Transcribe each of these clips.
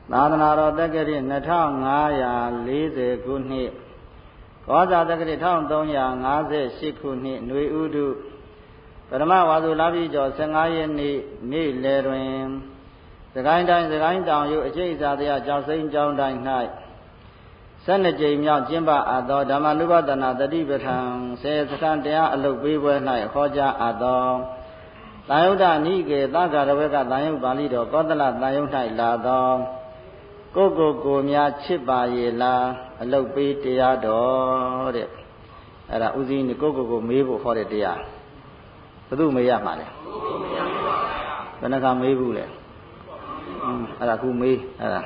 သာသနာတော်တက္ကရာ2540ခုနှစ်ကောဇာတက္ကရာ1358ခုနှစ်ຫນွေဥတုပထမဝါဆိုလပြည့်ကျော်15ရက်နေ့နေ့လယ်တွင်စကိုင်းတိုင်းစကိုင်းတောင်မြို့အကျိတ်စာတရားကျောက်စိမ်းကျောင်းတိုင်း၌12ကြိမ်မြောက်ကျင်းပအပ်သောဓမ္မနုပဒနာတတိပဋ္ဌာန်10စခန်းတရားအလုပ်ပေးပွဲ၌ဟောကြားအပ်သောတန်ယုတ်တနိကေသက္ကရဝေကတန်ယုတ်ပါဠိတော်ကောသလတန်ယုတ်၌လာသောကိုများချစ်ပါရဲ့လားအလုပ်ပေးတရားတော်တဲ့အဲ့ဒါဥစဉ်ကိုမေးဖို့ဟောတဲ့တရားဘယ်သူမေးရမှာလဲဘယ်နှခါမေးဘူးလဲအဲ့ဒါခုမေးအဲ့ဒါ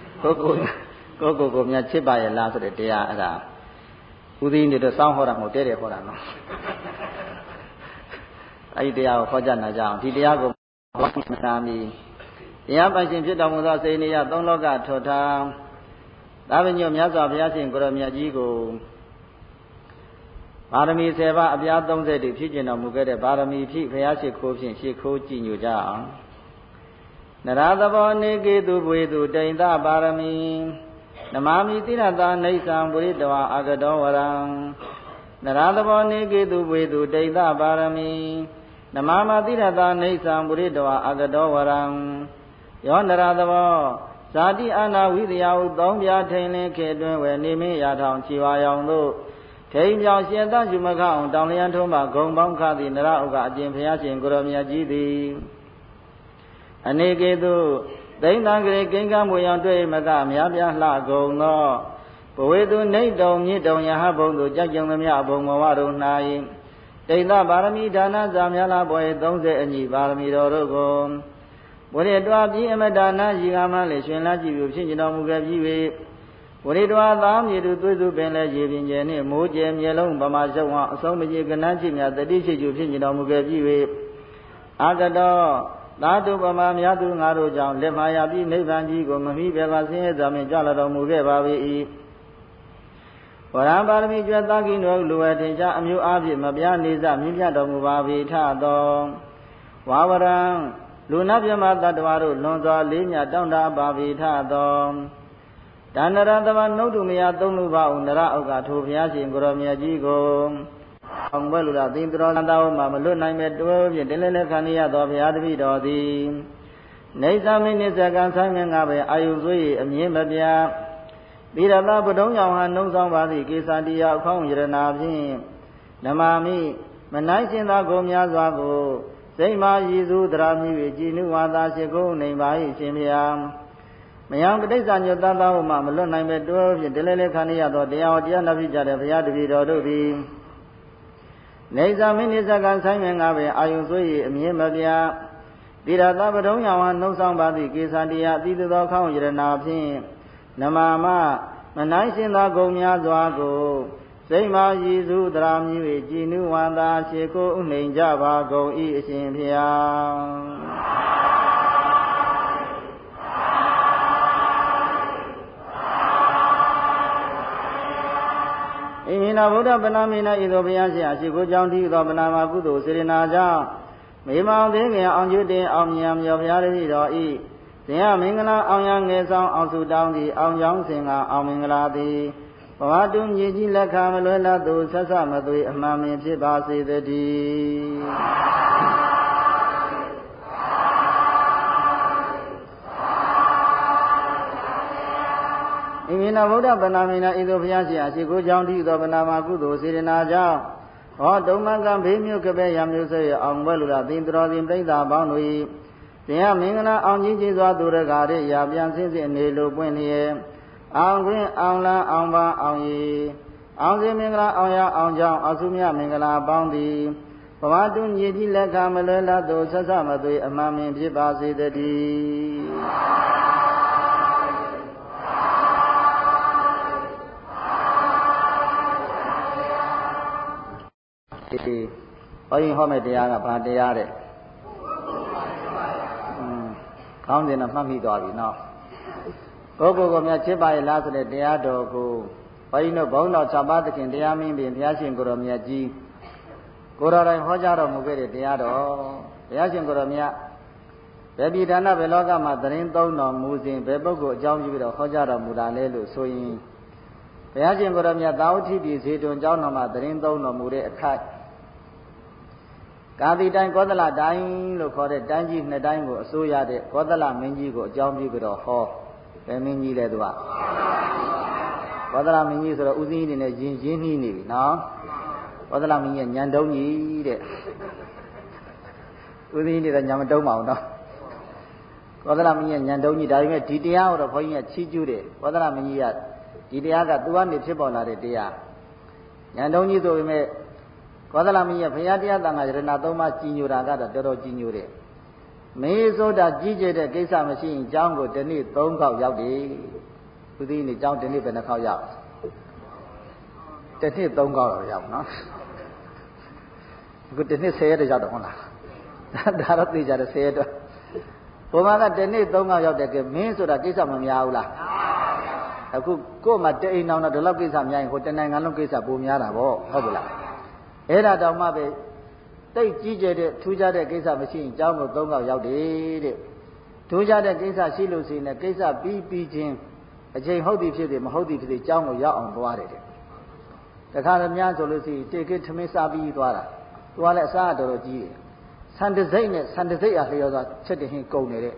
ကိုများချစ်ပါရဲ့လားဆိုတဲ့တရားအဲ့ဒါဥစဉ်တွေတော့စောင်းဟောတာမဟုတ်တဲ့ဟောတာနော်အဲ့ဒီတရားကိုဟောကြားနာကြအောင်ဒီတရားကိုဟောနာမီတရားပိုင်ရှင်ဖြစ်တော်မူသောစေနေယသုံးလောကထောထားသာဝညွတ်မြတ်စွာဘုရားရှင်ကိုရောမြတ်ကြီးကိုပါရမီ10ပါးအပြား30တိဖြစ်ကျင်တော်မူခဲ့တဲ့ပါရမီဖြင့်ဘုရားရှိခိုးဖြင့်ရှိခိုးကြည်ညိုကြအောင်နရသဘောနေကေတုဘွေတုတိန်သပါရမီနမာမိတိရတာနေသံပုရိတဝအာဂတောဝရံနရသဘောနေကေတုဘွေတုတိန်သပါရမီနမမတိရတာနေသံပုရိတဝအာဂတောဝရံယောနရသဘောဇာတိအာနာဝိသယဟုသုံးပြထိန်လင်းခေတွင်ဝယ်နေမင်းရာထောင်ချီဝါရောင်တို့ထိန်ပြောင်ရှင်သရှုမခအောင်တောင်လျံထုံးမှဂုံပေါင်းခသည်နရဥကအကျင့်ဘုရားရှင်ကိုရောမြတ်ကြီးသည်အနေကေတုသိမ့်တံကလေးကိင်္ဂမွေရောင်တွေ့မကများပြားလှကုန်သောဘဝေတုနေတုံမြင့်တုံယဟဘုံတို့ကြကြုံသမျှဘုံဘဝတို့၌တိန်သပါရမီဒါနဇာများလားဘွယ်30အညီပါရမီတော်တို့ကိုဝရိတွာပြင်းအမဒါနာရီကမှလည်းရှင်လာကြည့်ပြီးဖြစ်ကျင်တော်မူခဲ့ပြီး၍ဝရိတွာသားမြေသူသွေးစုပင်လည်းရေပင်ကျဲနှင့်မိုးကျဲမြေလုံးပမာရှုံအောင်အဆုံးမကြီးကနန်းချစ်များတတိရှိကျဖြစ်ကျင်တော်မူခဲ့ပြီး၍အာကတောသာတုပမာများသူငါတို့ကြောင့်လက်မာယာပြီးနိဗ္ဗာန်ကြီးကိုမမိပဲကဆင်းရဲစွာဖြင့်ကြွလာတော်မူခဲ့ပါ၏ဝရံပါရမီကျွတ်သားကိနုလူဝဲထင်ရှားအမျိုးအပြည့်မပြားနေစမြင့်ပြတော်မူပါ၏ထသောဝါဝရံလူနာပြမတ္တဝါတို့လွန်စွာလေးမြတောင်းတပါ၏ထသောဒါနရတဝနှုတ်တုမယသုံးလူပါဦးနရဥက္ကထိုဘုရားရှင်ကိုရောမြတ်ကြီးကိုအောင်ဘဲလူသာသင်္တရောသံတော်မှာမလွတ်နိုင်မဲ့တွဲဖြင့်တင်းလဲခံရသောဘုရားတပည့်တော်သည်နေသမင်းနိစ္စကံဆိုင်ငါပဲအာယုဆွေးအမြင်မပြသီရတပတုံးရောင်ဟန်နှုံဆောင်ပါသည့်ကေသတိယအခေါင်းယရနာဖြင့်နမာမိမနိုင်ရှင်သာကိုများစွာကိုစိတ်မာရည်စုတရာမြည်၍ကြည်နုဝါသာရှိခိုးနေပါ၏ရှင်ဗျာမယံပဋိစ္စညွတ်သားသောမှမလွတ်နိုင်ပဲတွဲဖြင့်တင်းလဲခံရသောတရားတော်နာဖြစ်ကြတဲ့ဘုရားတပည့်တော်တို့သည်နေသမင်းနိစ္စကံဆိုင်ငါပဲအာယုဆွေးအမြင်မပြသီရတပတုံးရောင်ဟန်နှုံဆောင်ပါသည့်ကေသတိယအတိသောခေါင်းယရနာဖြင့်နမာမမနိုင်ရှင်သာဂုံများစွာကိုစိတ်မာရည်စုတရာမြည်၍ကြည်နုဝန္တာရှိခိုးနှိမ်ကြပါကုန်၏အရှင်ဖျားဣမိနာဗုဒ္ဓပနာမိနာဤသို့ဘုရားရှင်အရှိခိုးကြောင့်တည်သောပနာမကုသိုလ်စေရနာကြောင့်မေမောင်သေးငယ်အောင်ကျွတ်တင်အောင်မြံမြော်ဘုရားတည်းတော်ဤသင်္ဟမင်္ဂလာအောင်ရငယ်ဆောင်အောင်စုတောင်းသည်အောင်ကြောင်းစင်ကအောင်မင်္ဂလာသည်ဘဝတုံမြေကြီးလက်ခမလွယ်လာသူဆက်ဆမသွေအမှန်ပင်ဖြစ်ပါစေတည်းဣမိနာဗုဒ္ဓပနာမိနာဤသို့ဘုရားရှင်အရှိခိုးကြောင့်တည်သောပနာမကုသိုလ်စေရနာကြောင့်ဟောတုံမကံဘေးမြို့ကပဲ့ရမျိုးဆွေအောင်ဘဲလူလာသင်္တော်စဉ်ပြိဿပေါင်းတို့၏သင်္ဟမင်္ဂလာအောင်ကြီးကြီးစွာသူရကာရိရာပြန်ဆင်းစစ်နေလိုပွင့်လျက်အောင်ခွင့်အောင်လန်းအောင်ပါအောင်ရည်အောင်စင်မင်္ဂလာအောင်ရအောင်ကြောင့်အဆုမြမင်္ဂလာပေါင်းသည်ဘဝတုညီကြီးလက်ခမလွယ်လာသူဆက်ဆမသွေအမှန်ပင်ဖြစ်ပါစေတည်းဘုရင်ဟောမဲ့တရားကဘာတရားတဲ့ကောင်းတယ်တော့မှတ်မိသွားပြီနော်ကိုမြတ်ချစ်ပါရဲ့လားဆိုတဲ့တရားတော်ကိုဘုရင်တို့ဘုန်းတော်6ပါးသခင်တရားမင်းပြင်ဘုရားရှင်ကိုရောမြတ်ကြီးကိုတော်တိုင်ဟောကြားတော်မူခဲ့တဲ့တရားတော်ဘုရားရှင်ကိုရောမြတ်ဘယ်ပြည်ဌာနဘယ်လောကမှာသတင်းသုံးတော်မူစဉ်ဘယ်ပုဂ္ဂိုလ်အကြောင်းပြုပြီးတော့ဟောကြားတော်မူတာလဲလို့ဆိုရင်ဘုရားရှင်ကိုယ်တော်မြတ်သာဝတိပြည်ဇေတဝန်ကျောင်းတော်မှာသတင်းသုံးတော်မူတဲ့အခိုက်ကာတိတိုင်းကောသလတိုင်းလို့ခေါ်တဲ့တိုင်းကြီးနှစ်တိုင်းကိုအစိုးရတဲ့ကောသလမင်းကြီးကိုအကြောင်းပြုပြီးတော့ဟောဘယ်မင်းကြီးလဲသူကကောသလမင်းကြီးဆိုတော့ဦးစင်းကြီးတွေနဲ့ရင်းနှီးနေပြီနော်ကောသလမင်းကြီးကညံတုံးကြီးတဲ့ဦးစင်းကြီးတွေကညံမတုံးပါဘူးနော်ကောသလမင်းကြီးကညံတုံးကြီးဒါပေမဲ့ဒီတရားကိုတော့ဘုန်းကြီးကချီးကျူးတယ်ကောသလမင်းကြီးကဒီတရားကသူကနေဖြစ်ပေါ်လာတဲ့တရားညံတုံးကြီးဆိုပေမဲ့ကောသလမင်းကြီးကဘုရားတရားသံဃာယရဏသုံးပါးကြီးညိုတာကတော့တော်တော်ကြီးညိုတယ်မေဆိုတာကြီးကျယ်တဲ့ကိစ္စမရှိရင်ကျောင်းကိုတစ်နေ့3ခေါက်ရောက်တယ်သူသည်နေ့ကျောင်းတစ်နေ့ဘယ်နှခေါက်ရောက်တစ်နေ့3ခေါက်တော့ရောက်နော်အခုတစ်နေ့10ရက်ရောက်တော့ဟုတ်လားဒါတော့သိကြတယ်10ရက်တော့ဘုရားကတစ်နေ့3ခေါက်ရောက်တယ်ကဲမင်းဆိုတာကိစ္စမများဘူးလားအခုကို့မှာတအိမ်အောင်တော့ဒီလောက်ကိစ္စများရင်ဟိုတနိုင်ငံလုံးကိစ္စပိုများတာပေါ့ဟုတ်ပြီလားအဲ့ဒါတောင်မှပဲတိတ်ကြီးကျယ်တဲ့ထူးခြားတဲ့ကိစ္စမရှိရင်ကျောင်းကို3ခေါက်ရောက်တယ်တဲ့ထူးခြားတဲ့ကိစ္စရှိလို့ရှိရင်ကိစ္စပြီးချင်းအချိန်ဟုတ်သည်ဖြစ်တယ်မဟုတ်သည်ဖြစ်တယ်ကျောင်းကိုရောက်အောင်သွားတယ်တဲ့တခါတည်းများဆိုလို့ရှိရင်တေကိထမင်းစားပြီးသွားတာသွားလဲအစားတော်တော်ကြီးတယ်ဆန်တစိမ့်နဲ့ဆန်တစိမ့်အားလျော်စွာချက်တင်ဟင်းကုန်နေတဲ့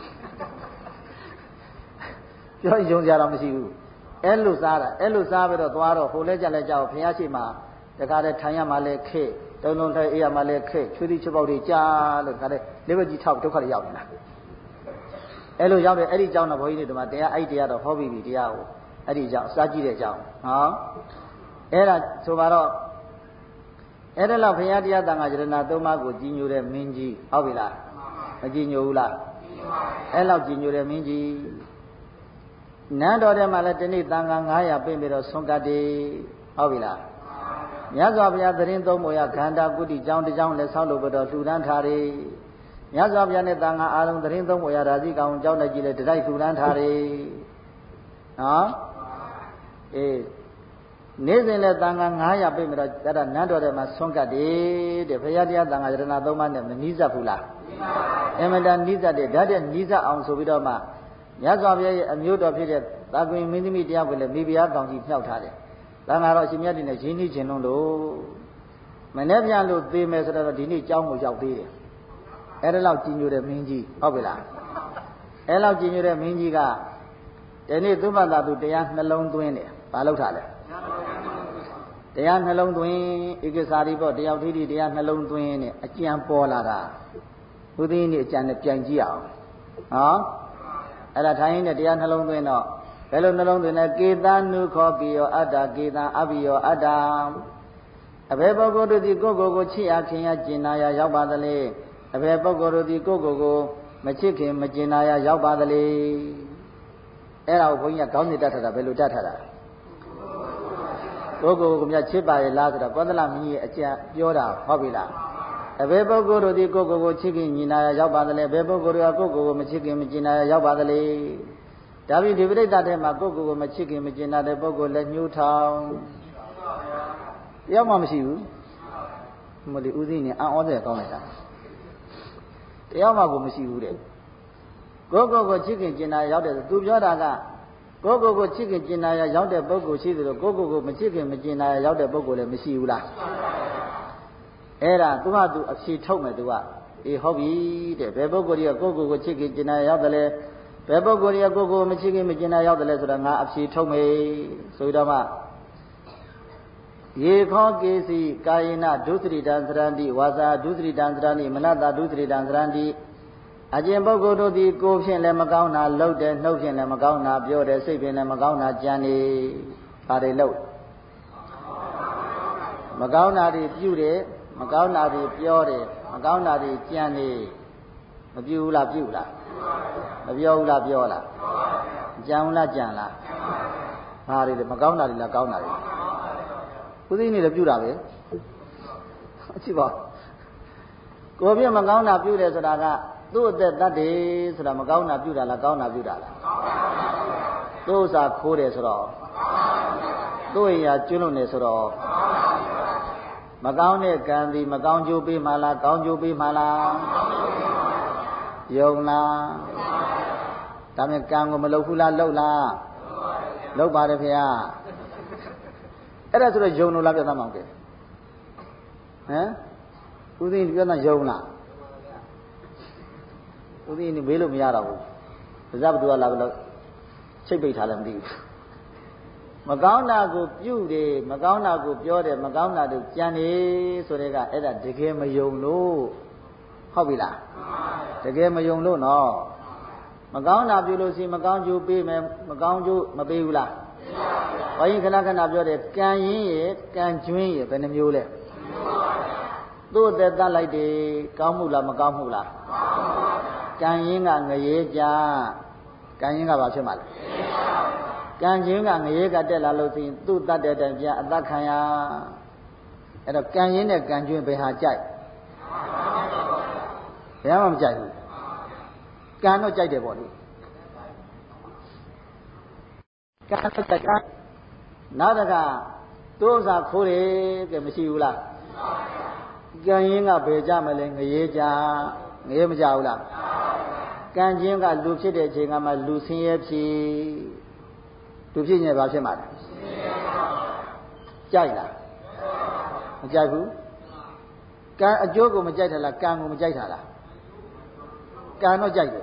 ပြောရင်ယုံကြတော့မရှိဘူးအဲ့လိုစားတာအဲ့လိုစားပြီးတော့သွားတော့ဟိုလဲကြလဲကြောက်ဘုရားရှိခိုးတခါတည်းထိုင်ရမှလဲခက်တုံတုံထိုင်အေးရမှလဲခက်ချွေးသီးချပေါက်တွေကြားလို့တခါတည်းလေးဘက်ကြီးထောက်ဒုက္ခတွေရောက်နေတာအဲ့လိုရောက်တယ်အဲ့ဒီကြောင့်တော့ဘုန်းကြီးတွေဒီမှာတရားအဲ့ဒီတရားတော့ဟောပြီးပြီတရားကိုအဲ့ဒီကြောင့်စားကြည့်တဲ့အကြောင်းဟောအဲ့ဒါဆိုပါတော့အဲ့ဒါလောက်ဘုရားတရားသံဃာယရဏသုံးပါးကိုကြီးညိုတဲ့မင်းကြီးဟုတ်ပြီလားမကြီးညိုဘူးလားအဲ့လောက်ကြီးညိုတဲ့မင်းကြီးနန်းတော်ထဲမှာလည်းဒီနေ့သံဃာ900ပြင်ပြီးတော့ဆွန်ကတ်တယ်ဟုတ်ပြီလားမြတ်စွာဘုရားသတင်းသုံးပေါ်ရခန္ဓာကုတိကျောင်းတစ်ကျောင်းလည်းဆောက်လုပ်ပြီးတော့လှူဒန်းထားတယ်မြတ်စွာဘုရားနဲ့သံဃာအားလုံးသတင်းသုံးပေါ်ရရာဇိကောင်ကျောင်းလည်းကြီးလည်းတတိုက်လှူဒန်းထားတယ်နော်အေးနေ့စဉ်လည်းသံဃာ900ပြင်ပြီးတော့အဲ့ဒါနန်းတော်ထဲမှာဆွန်ကတ်တယ်တဲ့ဘုရားတရားသံဃာယရဏသုံးပါးနဲ့မနီးစပ်ဘူးလားအမှန်တန်နီးစပ်တယ်ဒါတဲ့နီးစပ်အောင်ဆိုပြီးတော့မှမြတ်စွာဘုရားရဲ့အမျိုးတော်ဖြစ်တဲ့သာကွင်မင်းသမီးတရားကိုလည်းမိဖုရားကောင်ကြီးမြောက်ထားတယ်သံဃာတော်အရှင်မြတ်တွေနဲ့ရင်းနှီးခြင်းလုံးလို့မနေ့ပြန်လို့သေမယ်ဆိုတော့ဒီနေ့ကျောင်းကိုရောက်သေးတယ်အဲ့ဒါလောက်ကြီးညိုတဲ့မင်းကြီးဟုတ်ပြီလားအဲ့လောက်ကြီးညိုတဲ့မင်းကြီးကဒီနေ့သုဘသာသူတရားနှလုံးသွင်းတယ်ဘာလို့ထားလဲတရားနှလုံးသွင်းဧကစာရီပေါ့တယောက်ထိထိတရားနှလုံးသွင်းနဲ့အကြံပေါ်လာတာဘုသင်းကြီးအကြံနဲ့ပြန်ကြည့်အောင်ဟောအဲ့ဒါထိုင်နေတဲ့တရားနှလုံးသွင်းတော့ဘယ်လိုနှလုံးသွင်းလဲကေတနုခောပိယောအတ္တကေတံအဘိယောအတ္တအဘယ်ပုဂ္ဂိုလ်တို့သည်ကိုယ်ကိုချစ်ရခင်ရကျင်နာရရောက်ပါသလဲအဘယ်ပုဂ္ဂိုလ်တို့သည်ကိုယ်ကိုမချစ်ခင်မကျင်နာရရောက်ပါသလဲအဲ့ဒါကိုဘုန်းကြီးကကောင်းနေတတ်တာဘယ်လိုတတ်တာကိုယ်ကိုမြတ်ချစ်ပါရဲ့လားဆိုတော့ကောသလမင်းကြီးရဲ့အကြံပြောတာဟုတ်ပြီလားအဘယ်ပုဂ္ဂိုလ်တို့သည်ကိုယ်ကိုချစ်ခင်ညီနာရရောက်ပါသလဲဘယ်ပုဂ္ဂိုလ်တွေကကိုယ်ကိုမချစ်ခင်မကျင်နာရရောက်ပါသလဲဒါပြီးဒီပရိသတ်ထဲမှာကိုယ့်ကိုယ်ကိုမချစ်ခင်မကျင်နာတဲ့ပုဂ္ဂိုလ်လည်းညှိုးထောင်တယောက်မှမရှိဘူးမလီဦးစင်းနဲ့အံ့ဩတဲ့ကောင်းလိုက်တာတယောက်မှကိုမရှိဘူးတဲ့ကိုယ့်ကိုယ်ကိုချစ်ခင်ကျင်နာရောက်တဲ့သူပြောတာကကိုယ့်ကိုယ်ကိုချစ်ခင်ကျင်နာရောက်တဲ့ပုဂ္ဂိုလ်ရှိတယ်လို့ကိုယ့်ကိုယ်ကိုမချစ်ခင်မကျင်နာရောက်တဲ့ပုဂ္ဂိုလ်လည်းမရှိဘူးလားအဲ့ဒါသူကသူအဖြေထုတ်မယ်သူကအေးဟုတ်ပြီတဲ့ဘယ်ပုဂ္ဂိုလ်ကြီးကကိုယ့်ကိုယ်ကိုချစ်ခင်ကျင်နာရောက်တယ်လဲဘယ်ပုဂ္ဂိုလ်တွေကကိုယ်ကိုမချစ်ခင်မကျင်နာရောက်တယ်လဲဆိုတာငါအဖြေထုတ်မယ်ဆိုတော့မှယေခောကေစီကာယေနဒုစရိတံသရန္တိဝါစာဒုစရိတံသရန္တိမနတဒုစရိတံသရန္တိအကျင့်ပုဂ္ဂိုလ်တို့သည်ကိုယ်ဖြင့်လည်းမကောင်းတာလုပ်တယ်နှုတ်ဖြင့်လည်းမကောင်းတာပြောတယ်စိတ်ဖြင့်လည်းမကောင်းတာကြံနေဘာတွေလုပ်မကောင်းတာတွေပြုတယ်မကောင်းတာတွေပြောတယ်မကောင်းတာတွေကြံနေမပြုဘူးလားပြုလားမပြောဘူးလားပြောလားကြံဘူးလားကြံလားဘာတွေလဲမကောင်းတာတွေလားကောင်းတာတွေဦးသိနေလည်းပြုတာပဲအကြည့်ပါကိုယ်ပြမကောင်းတာပြုတယ်ဆိုတာကသူ့အသက်တတ်တယ်ဆိုတာမကောင်းတာပြုတာလားကောင်းတာပြုတာလားသူ့ဥစ္စာခိုးတယ်ဆိုတော့သူ့အိမ်ရာကျွလွန်တယ်ဆိုတော့မကောင်းတဲ့ကံဒီမကောင်းကျိုးပေးမှလားကောင်းကျိုးပေးမှလားယုံလားဒါမဲ့ကံကိုမလုပ်ဘူးလားလုပ်လားလုပ်ပါတယ်ဖေ။အဲ့ဒါဆိုတော့ယုံလို့လားပြတ်သားမောင်ကဲဟမ်ဦးသိန်းပြောတာယုံလားဦးသိန်းနေမေးလို့မရတော့ဘူးပါဇက်ဘသူကလာလို့ချိတ်ပိတ်ထားလည်းမသိဘူးမကောင်းတာကိုပြုတယ်မကောင်းတာကိုပြောတယ်မကောင်းတာတို့ကြံတယ်ဆိုတဲ့ကအဲ့ဒါတကယ်မယုံလို့ဟုတ်ပြီလားတကယ်မယုံလို့နော်မကောင်းတာပြုလို့ရှိရင်မကောင်းကျိုးပေးမယ်မကောင်းကျိုးမပေးဘူးလားဘုရားခဏခဏပြောတယ်ကံရင်းရဲ့ကံကျွင်းရဲ့ဘယ်နှမျိုးလဲသူ့အသက်တတ်လိုက်တယ်ကောင်းမှုလားမကောင်းမှုလားကံရင်းကငရေကြကံရင်းကဘာဖြစ်မှာလဲကံချင်းကငရေကတက်လာလို့ရှိရင်သူ့တတ်တဲ့အတိုင်းပြန်အသက်ခံရအဲ့တော့ကံရင်းနဲ့ကံကျွင်းဘယ်ဟာကြိုက်ဘယ်မှမကြိုက်ဘူးကံတော့ကြိုက်တယ်ပေါ့လေကံတော့ကြိုက်နောက်တကသူ့ဥစ္စာခိုးတယ်ကဲမရှိဘူးလားကံရင်းကဘယ်ကြမလဲငရေကြငရေမကြဘူးလားကံချင်းကလူဖြစ်တဲ့အချိန်ကမှလူဆင်းရဲဖြစ်လူဖြစ်ရင်ဘာဖြစ်မှာလဲကြိုက်လားမကြိုက်ဘူးကံအကျိုးကိုမကြိုက်တာလားကံကိုမကြိုက်တာလားကံတော့ကြိုက်တယ်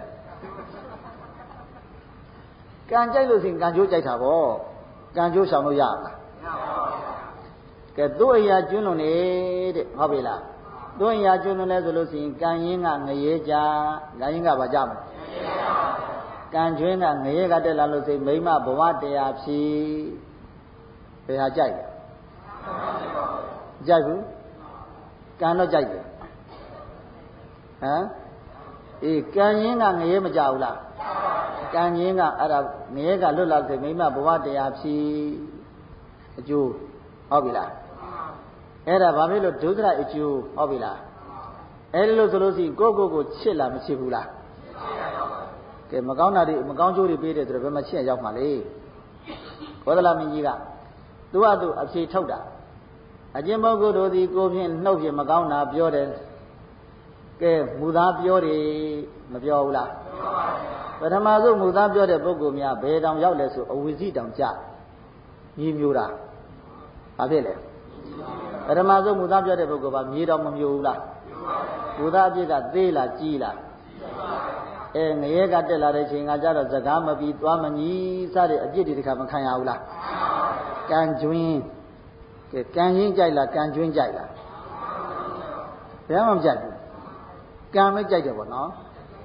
ကံကြိုက်လို့ရှိရင်ကံကျိုးကြိုက်တာပေါ့ကံကျိုးဆောင်လို့ရမလားကဲသူ့အရာကျွန်းလွန်နေတဲ့ဟုတ်ပြီလားသူ့အရာကျွန်းလွန်လဲဆိုလို့ရှိရင်ကံရင်းကငရေကြကံရင်းကဘာကြမလဲကံကျွင်းကငရေကတက်လာလို့စိမိမဘဝတရားဖြစ်ဘယ်ဟာကြိုက်လဲကြိုက်ဘူးကံတော့ကြိုက်တယ်ဟမ်အေးကံရင်းကငရေမကြဘူးလားကံရင်းကအဲ့ဒါငရေကလွတ်လာစိမိမဘဝတရားဖြစ်အကျိုးဟုတ်ပြီလားအဲ့ဒါဘာဖြစ်လို့ဒုစရိုက်အကျိုးဟုတ်ပြီလားအဲ့ဒီလို့ဆိုလို့ရှိရင်ကိုချစ်လားမချစ်ဘူးလားကဲမကောင်းတာတွေမကောင်းကျိုးတွေပေးတယ်ဆိုတော့ဘယ်မှာချစ်ရောက်မှာလဲဘောဓလာမင်းကြီးကသူကသူအဖြေထုတ်တာအကျဉ်းပုဂ္ဂိုလ်တို့သည်ကိုဖြင့်နှုတ်ဖြင့်မကောင်းတာပြောတယ်ကဲမူသားပြောတယ်မပြောဘူးလားပထမဆုံးမူသားပြောတဲ့ပုဂ္ဂိုလ်များဘယ်တောင်ရောက်လဲဆိုအဝိဇ္ဇိတောင်ကြမြေမျိုးတာဘာဖြစ်လဲပထမဆုံးမူသားပြောတဲ့ပုဂ္ဂိုလ်ကမြေတောင်မမျိုးဘူးလားမူသားအပြစ်ကသေးလားကြီးလားငရေကတက်လာတဲ့ချိန်ကကြတော့စကားမပြီးသွားမညီစတဲ့အပြစ်တွေတခါမခံရဘူးလားကံကျွင်းကဲကံရင်းကြိုက်လားကံကျွင်းကြိုက်လားဘယ်မှမကြိုက်ဘူးကံပဲကြိုက်တယ်ပေါ့နော်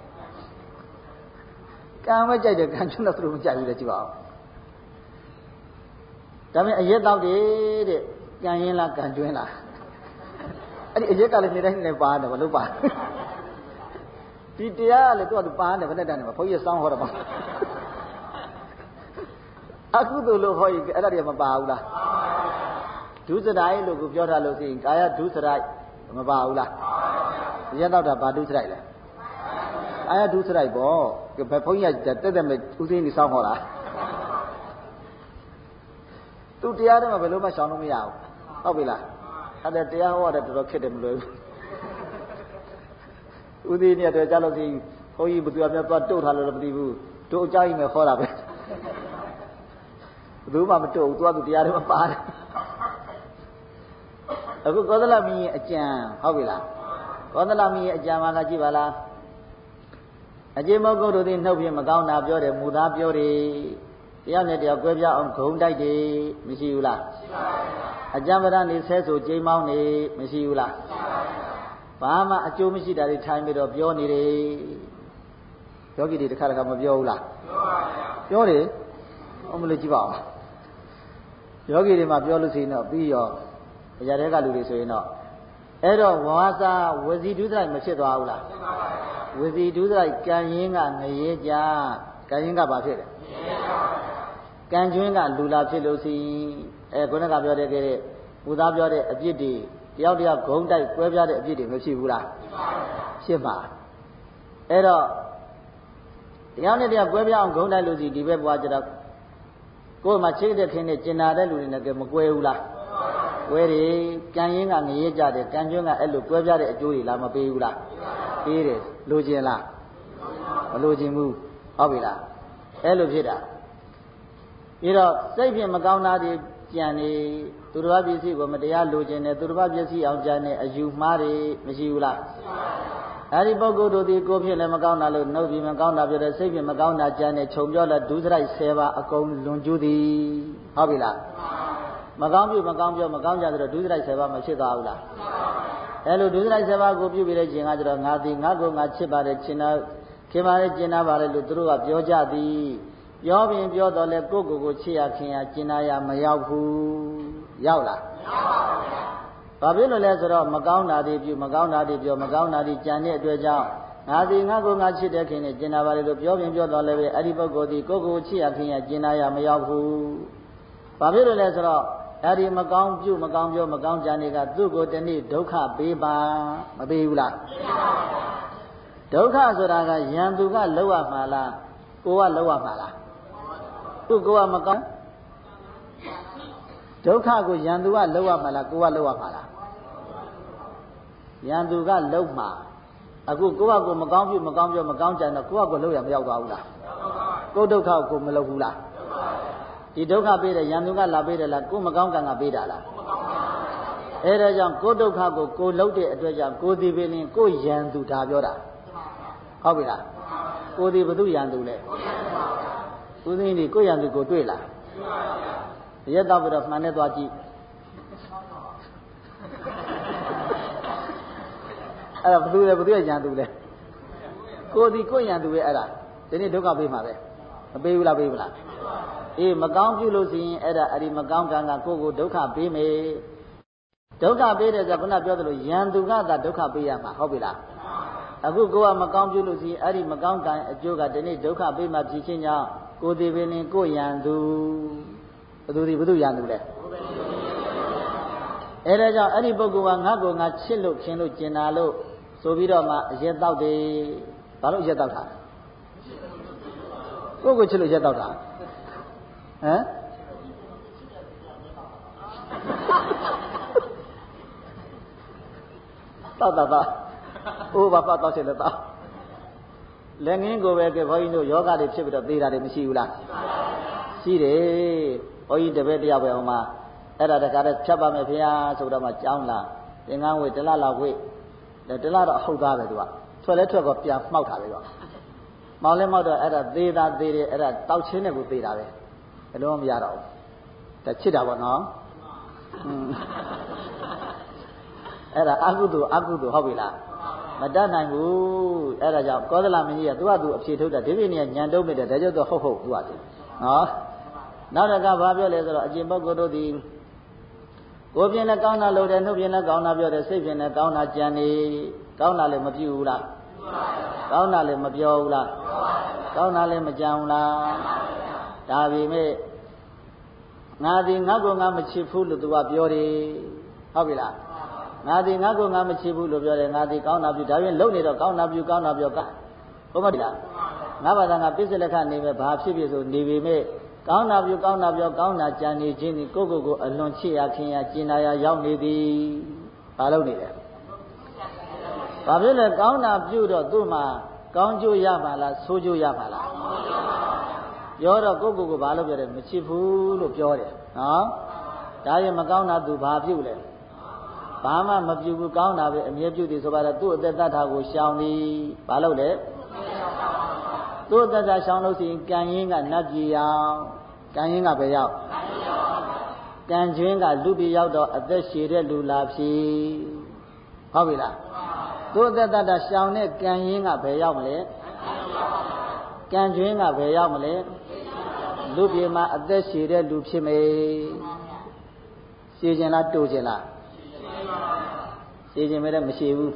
ကံပဲကြိုက်တယ်ကံကျွန်းတော့သူတို့မကြိုက်ဘူးလေကြည့်ပါဦးဒါပေမဲ့အရက်တောက်တယ်တဲ့ကံရင်းလားကံကျွင်းလားအဲ့ဒီအရက်ကလည်းနေတိုင်းနေပါတယ်မလို့ပါဒီတရားကလည်းသူကသူပါနေဘယ်နဲ့တန်းနေမှာဘုန်းကြီးစောင်းဟောတော့ပါအခုတို့လို့ဟောရင်အဲ့ဒါတွေမပါဘူးလားဒုစရိုက်လို့ကိုပြောထားလို့ရှိရင်ကာယဒုစရိုက်မပါဘူးလားရက်တော့တာဘာဒုစရိုက်လဲကာယဒုစရိုက်ပေါ့ဘယ်ဘုန်းကြီးကတက်တက်မဲ့ဥသိင်းနေစောင်းဟောတာသူတရားထဲမှာဘယ်လိုမှရှောင်လို့မရဘူးဟုတ်ပြီလားအဲ့ဒါတရားဟောရတယ်တော်တော်ခက်တယ်မလွယ်ဘူးဥသိနဲ့တော့ကြားလို့ရှိရင်ဘုန်းကြီးဘယ်သူအများသွားတုတ်ထားလို့မသိဘူးတို့အကြောင်းကြီးမဲ့ခေါ်တာပဲဘယ်သူမှမတုတ်ဘူးသူကသူတရားထဲမှာပါတယ်အခုကောသလမင်းရဲ့အကြံဟုတ်ပြီလားကောသလမင်းရဲ့အကြံမှာလာကြည့်ပါလားအကျဉ်းပုဂ္ဂိုလ်တို့သည်နှုတ်ဖြင့်မကောင်းတာပြောတယ်မူသားပြောတယ်တရားနဲ့တရားကွဲပြားအောင်ဂုံတိုက်တယ်မရှိဘူးလားရှိပါဘူးအကြံပဒနေဆဲဆိုကြိမ်မောင်းနေမရှိဘူးလားရှိပါဘူးဘာမှအကျိုးမရှိတာတွေထိုင်ပြီးတော့ပြောနေတယ်ယောဂီတွေတစ်ခါတစ်ခါမပြောဘူးလားပြောပါဘူးပြောတယ်ဟုတ်မလို့ကြည့်ပါဦးယောဂီတွေမှာပြောလို့ရှိရင်တော့ပြီးရောအရာတွေကလူတွေဆိုရင်တော့အဲ့တော့ဝါစာဝစီဒုစရိုက်မဖြစ်သွားဘူးလားဖြစ်ပါဘူးဝစီဒုစရိုက်ကံရင်းကငရေကြကံရင်းကဘာဖြစ်လဲကံကျွင်းကလူလာဖြစ်လို့ရှိရင်ခုနကပြောတဲ့ကဲတဲ့ဘုရားပြောတဲ့အပြစ်တွေတယောက်တယောက်ဂုံတိုက်ကွဲပြားတဲ့အပြစ်တွေမဖြစ်ဘူးလားဖြစ်ပါအဲ့တော့တရားနဲ့တရားကွဲပြားအောင်ဂုံတိုက်လို့ရှိဒီဘက်ဘွားကျတော့ကိုယ်မှာချိတ်တဲ့ခင်းနဲ့ကျင်နာတဲ့လူတွေနဲ့ကဲမကွဲဘူးလားကွဲတယ်ကံရင်းကငရေကြတယ်ကံကျွန်းကအဲ့လိုကွဲပြားတဲ့အကျိုးတွေလားမပေးဘူးလားပေးတယ်လိုချင်လားမလိုချင်ဘူးဟုတ်ပြီလားအဲ့လိုဖြစ်တာပြီးတော့စိတ်ဖြင့်မကောင်းတာတွေကြံနေသူတော်ဘာပစ္စည်းကိုမတရားလိုချင်တယ်သူတော်ဘာပစ္စည်းအောင်ကြံနေအယူမှားတွေမရှိဘူးလားအဲ့ဒီပုဂ္ဂိုလ်တို့ဒီကိုယ်ဖြင့်လည်းမကောင်းတာလို့နှုတ်ပြီးမကောင်းတာပြောတယ်စိတ်ဖြင့်မကောင်းတာကြံနေခြုံပြောလဲဒုစရိုက်10ပါးအကုန်လွန်ကျူးသည်ဟုတ်ပြီလားမကောင်းပြုမကောင်းပြောမကောင်းကြတဲ့ဒုစရိုက်10ပါးမဖြစ်သွားဘူးလားအဲ့လိုဒုစရိုက်7ပါးကိုပြုပြီးတဲ့ခြင်းကကျတော့ငါသည်ငါကိုငါချစ်ပါတယ်ချင်တာခင်ပါတယ်ကျင်နာပါတယ်လို့သူတို့ကပြောကြသည်ပြောပြီးပြောတော့လဲကိုယ့်ကိုယ်ချစ်ရခင်ရကျင်နာရမရောက်ဘူးရောက်လားမရောက်ပါဘူးဘာဖြစ်လို့လဲဆိုတော့မကောင်းတာတွေပြုမကောင်းတာတွေပြောမကောင်းတာတွေကြံတဲ့အတွက်ကြောင့်ငါသည်ငါကိုငါချစ်တဲ့ခင်နဲ့ကျင်နာပါတယ်လို့ပြောပြီးပြောတော့လဲပဲအဲ့ဒီပုဂ္ဂိုလ်ဒီကိုယ့်ကိုယ်ချစ်ရခင်ရကျင်နာရမရောက်ဘူးဘာဖြစ်လို့လဲဆိုတော့အဲ့ဒီမကောင်းပြုမကောင်းပြောမကောင်းကြံတွေကသူ့ကိုတနေ့ဒုက္ခပေးပါမပေးဘူးလားဒုက္ခဆိုတာကယံသူကလောက်ရမှာလားကိုကလောက်ရမှာလားသူ့ကိုကမကောင်းဒုက္ခကိုယံသူကလောက်ရမှာလားကိုကလောက်ရမှာလားယံသူကလောက်မှာအခုကိုကကိုမကောင်းပြုမကောင်းပြောမကောင်းကြံတော့ကိုကကိုလောက်ရမရောက်သွားဘူးလားကိုဒုက္ခကိုမလောက်ဘူးလားဒီဒုက္ခပေးတယ်ယံသူကလာပေးတယ်လားကိုမကောင်းကံကပေးတာလားအဲဒါကြောင့်ကိုဒုက္ခကိုကိုလှုပ်တဲ့အတွက်ကြောင့်ကိုဒီပင်ကိုယံသူဒါပြောတာဟုတ်ပြီလားကိုဒီဘု து ယံသူလဲဦးသိန်းဒီကိုယံသူကိုတွေ့လားရက်တော့ပြီးတော့မှန်နဲ့သွားကြည့်အဲ့ဒါဘု து လဲဘု து ယံသူလဲကိုဒီကိုယံသူပဲအဲ့ဒါဒီနေ့ဒုက္ခပေးမှာပဲမပေးဘူးလားပေးဘူးလားအေးမကောင်းပြုလို့ရှိရင်အဲ့ဒါအဲ့ဒီမကောင်းကံကကိုယ့်ကိုဒုက္ခပေးမယ်ဒုက္ခပေးတယ်ဆိုခုနပြောသလိုယံသူကသာဒုက္ခပေးရမှာဟုတ်ပြီလားအခုကိုကမကောင်းပြုလို့ရှိရင်အဲ့ဒီမကောင်းကံအကျိုးကဒီနေ့ဒုက္ခပေးမှဖြစ်ခြင်းကြောင့်ကိုဒီပင်ကိုယံသူဘယ်သူဒီဘု து ယံသူလဲအဲ့ဒါကြောင့်အဲ့ဒီပုဂ္ဂိုလ်ကငါ့ကိုငါချစ်လို့ခင်လို့ကျင်နာလို့ဆိုပြီးတော့မှအရက်တောက်တယ်ဘာလို့အရက်တောက်တာကိုယ့်ကိုချစ်လို့ရက်တောက်တာဟမ်တောက်အိုးဘာပတ်တော့ချင်လို့တောက်လက်ငင်းကိုပဲကဲဘုန်းကြီးတို့ယောဂတွေဖြစ်ပြီးတော့သေးတာတွေမရှိဘူးလားရှိတယ်ဘုန်းကြီးတပည့်တယောက်ပဲဟိုမှာအဲ့ဒါတခါတည်းဖြတ်ပါမယ်ခင်ဗျာဆိုတော့မှကြောင်းလာသင်္ကန်းဝေတလလောက်ဝေတလတော့အဟုတ်သားပဲသူကထွက်လဲထွက်တော့ပြန်မှောက်တာပဲသူကမောင်လဲမောက်တော့အဲ့ဒါသေးတာသေးတယ်အဲ့ဒါတောက်ချင်းနဲ့ကိုသေးတာပဲဘယ်လိုမှမရတော့ဘူးဒါချစ်တာပေါ့နော်အဲ့ဒါအကုသိုလ်ဟုတ်ပြီလားမတတ်နိုင်ဘူးအဲ့ဒါကြောင့်ကောသလမင်းကြီးကသူကသူအဖြေထုတ်တာဒီပြည့်နေညံတုံးမိတယ်ဒါကြောင့်သူဟုတ်သူကသူနော်နောက်တစ်ခါဘာပြောလဲဆိုတော့အကျင့်ပုဂ္ဂိုလ်တို့ဒီကိုယ်ပြင်နဲ့ကောင်းတာလုပ်တယ်နှုတ်ပြင်နဲ့ကောင်းတာပြောတယ်စိတ်ပြင်နဲ့ကောင်းတာကြံနေကောင်းတာလည်းမပြုဘူးလားကောင်းတာလည်းမပြောဘူးလားကောင်းတာလည်းမကြံဘူးလားဒါပေမဲ့ငါဒီငါ့ကိုငါမချစ်ဘူးလို့သူကပြောတယ်ဟုတ်ပြီလားငါဒီငါ့ကိုငါမချစ်ဘူးလို့ပြောတယ်ငါဒီကောင်းတာပြုဒါပြင်လုံနေတော့ကောင်းတာပြုကောင်းတာပြောကဟုတ်မလားငါဘာသာငါပစ္စလက်ခနေမဲ့ဘာဖြစ်ဖြစ်ဆိုနေပေမဲ့ကောင်းတာပြုကောင်းတာပြောကောင်းတာကြံနေခြင်းဒီကိုယ့်ကိုယ်ကိုအလွန်ချစ်ရခင်ရကျင်နာရရောက်နေသည်ဘာလို့နေလဲဘာဖြစ်လဲကောင်းတာပြုတော့သူ့မှာကောင်းကျိုးရပါလားဆိုးကျိုးရပါလားပြောတော့ကိုယ့်ကိုယ်ကိုဘာလို့ပြောတယ်မချစ်ဘူးလို့ပြောတယ်နော်ဒါရင်မကောင်းတာသူဘာပြုလဲဘာမှမပြုဘူးကောင်းတာပဲအမြဲပြုတယ်ဆိုပါတော့သူ့အသက်တတ်တာကိုရှောင်သည်ဘာလို့လဲသူ့အသက်တာရှောင်လို့ရှိရင်ကံရင်းကနတ်ပြည်ရောက်ကံရင်းကပဲရောက်ကံကျွင်းကလူပြည်ရောက်တော့အသက်ရှည်တဲ့လူလာဖြစ်ဟုတ်ပြီလားသူ့အသက်တတ်တာရှောင်တဲ့ကံရင်းကပဲရောက်မလဲကံကျွင်းကပဲရောက်မလဲလူပြည်မှာအသက်ရှည်တဲ့လူဖြစ်မယ်ရှည်ခြင်းလားတိုးခြင်းလားရှည်ခြင်းပဲတဲ့မရှည်ဘူး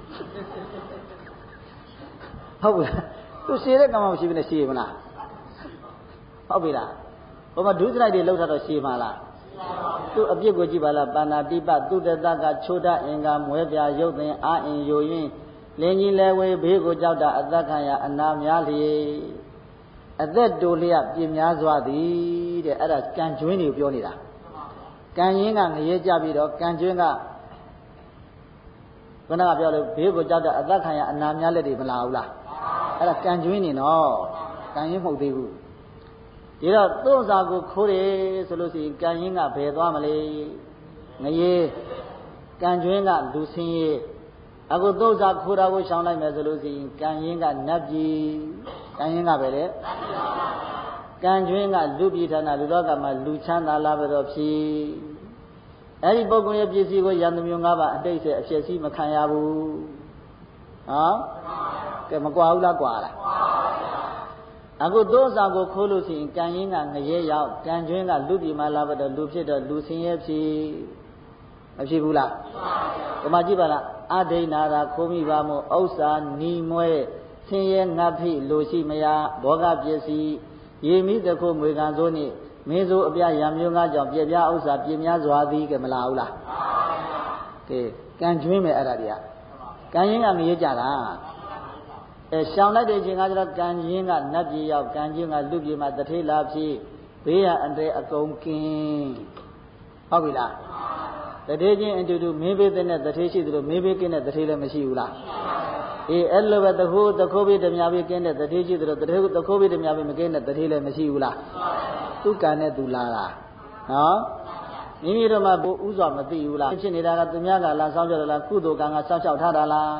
ဟုတ်ပြီလားသူရှည်တဲ့ကံမှမရှိဘူးနဲ့ရှည်မလားဟုတ်ပြီလားဘုမဒုစရိုက်တွေလောက်တော့ရှည်ပါလားသူအပြစ်ကိုကြည့်ပါလားပါဏာတိပသူတတကချိုးတအင်္ဂါမွဲပြရုပ်သင်အာအင်ယိုရင်းလင်းကြီးလဲဝေးဘေးကိုကြောက်တာအသက်ခံရအနာများလျေအသက်တိုလျက်ပြင်းများစွာသည်တဲ့အဲ့ဒါကံကျွင်းတွေကိုပြောနေတာကံရင်းကငရဲကြပြီးတော့ကံကျွင်းကခုနကပြောလို့ဘေးကိုကြောက်တာအသက်ခံရအနာများလက်တွေမလာဘူးလားအဲ့ဒါကံကျွင်းနေနော်ကံရင်းမဟုတ်သေးဘူးဒီတော့သူ့ဥစ္စာကိုခိုးတယ်ဆိုလို့ရှိရင်ကံရင်းကဘယ်သွားမလဲငရေကံကျွင်းကလူဆင်းရဲအခုသူ့ဥစ္စာခိုးတာကိုရှောင်လိုက်မယ်ဆိုလို့ရှိရင်ကံရင်းကနတ်ပြည်ကံရင်းကပဲလေကံကျွင်းကလူပြည်ဌာနလူလောကမှာလူချမ်းသာလာပဲတော့ဖြစ်အဲ့ဒီပုဂ္ဂိုလ်ရဲ့ပစ္စည်းကိုယန္တမျိုး၅ပါးအတိတ်ဆက်အဖြစ်စီးမခံရဘူးဟောကဲမကွာဘူးလားကွာလားအခုသောစာကိုခိုးလို့ရှိရင်ကံရင်းကငရဲရောက်ကံကျွင်းကလူပြည်မှာလာပဲတော့လူဖြစ်တော့လူဆင်းရဲဖြစ်မဖြစ်ဘူးလားဒီမှာကြည့်ပါလားအဒိဏရာခိုးမိပါမို့ဥစ္စာနီမွဲဆင်းရဲငတ်ဖိလိုရှိမရဘောဂပစ္စည်းရေမိတခုမွေကံစိုးနှင့်မင်းစိုးအပြရံမျိုးငါကြောင့်ပြပြဥစ္စာပြင်းများစွာသည်ကမလားဘူးလားကဲကံကျွင်းမယ်အဲ့ဒါတွေကကံရင်းကငရဲကြတာရှောင်လိုက်တဲ့အချိန်ကကျတော့ကံရင်းကနတ်ပြည်ရောက်ကံကျွင်းကလူပြည်မှာတထေးလာဖြစ်ဘေးရအန္တရာယ်အကုန်ကင်းဟုတ်ပြီလားတထေးချင်းအတူတူမင်းဘေးတဲ့တထေးရှိသလိုမင်းဘေးကင်းတဲ့တထေးလည်းမရှိဘူးလားအေးအဲ့လိုပဲတခိုးဘေးဓမြဘေးကင်းတဲ့တထေးရှိသလိုတခိုးဘေးဓမြဘေးမကင်းတဲ့တထေးလည်းမရှိဘူးလားသူကံနဲ့သူလာတာနော်မိမိတို့မှဘိုးဥစွာမသိဘူးလားဖြစ်နေတာကသူများကလာစောင့်ကြတယ်လားကုသိုလ်ကံကစောင့်ရှောက်ထားတာလား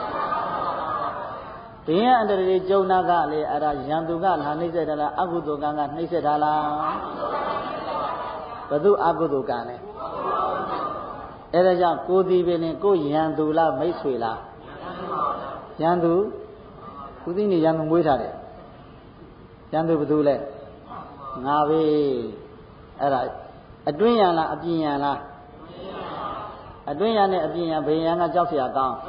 ဘင်းရအန္တရာယ်ကျုံနာကလေအဲ့ဒါရန်သူကလာနှိမ့်ဆက်တာလားအကုသိုလ်ကံကနှိမ့်ဆက်တာလားဘသူအကုသိုလ်ကံလဲအဲ့ဒါကြောင့်ကိုဒီပင်နဲ့ကိုရန်သူလားမိတ်ဆွေလားရန်သူခုသိနေရန်သူမွေးထားတယ်ရန်သူဘသူလဲငါပဲအဲ့ဒါအတွင်းရန်လားအပြင်ရန်လားအတွင်းရန်နဲ့အပြင်ရန်ဘယ်ရန်ကကြောက်เสียကောင်း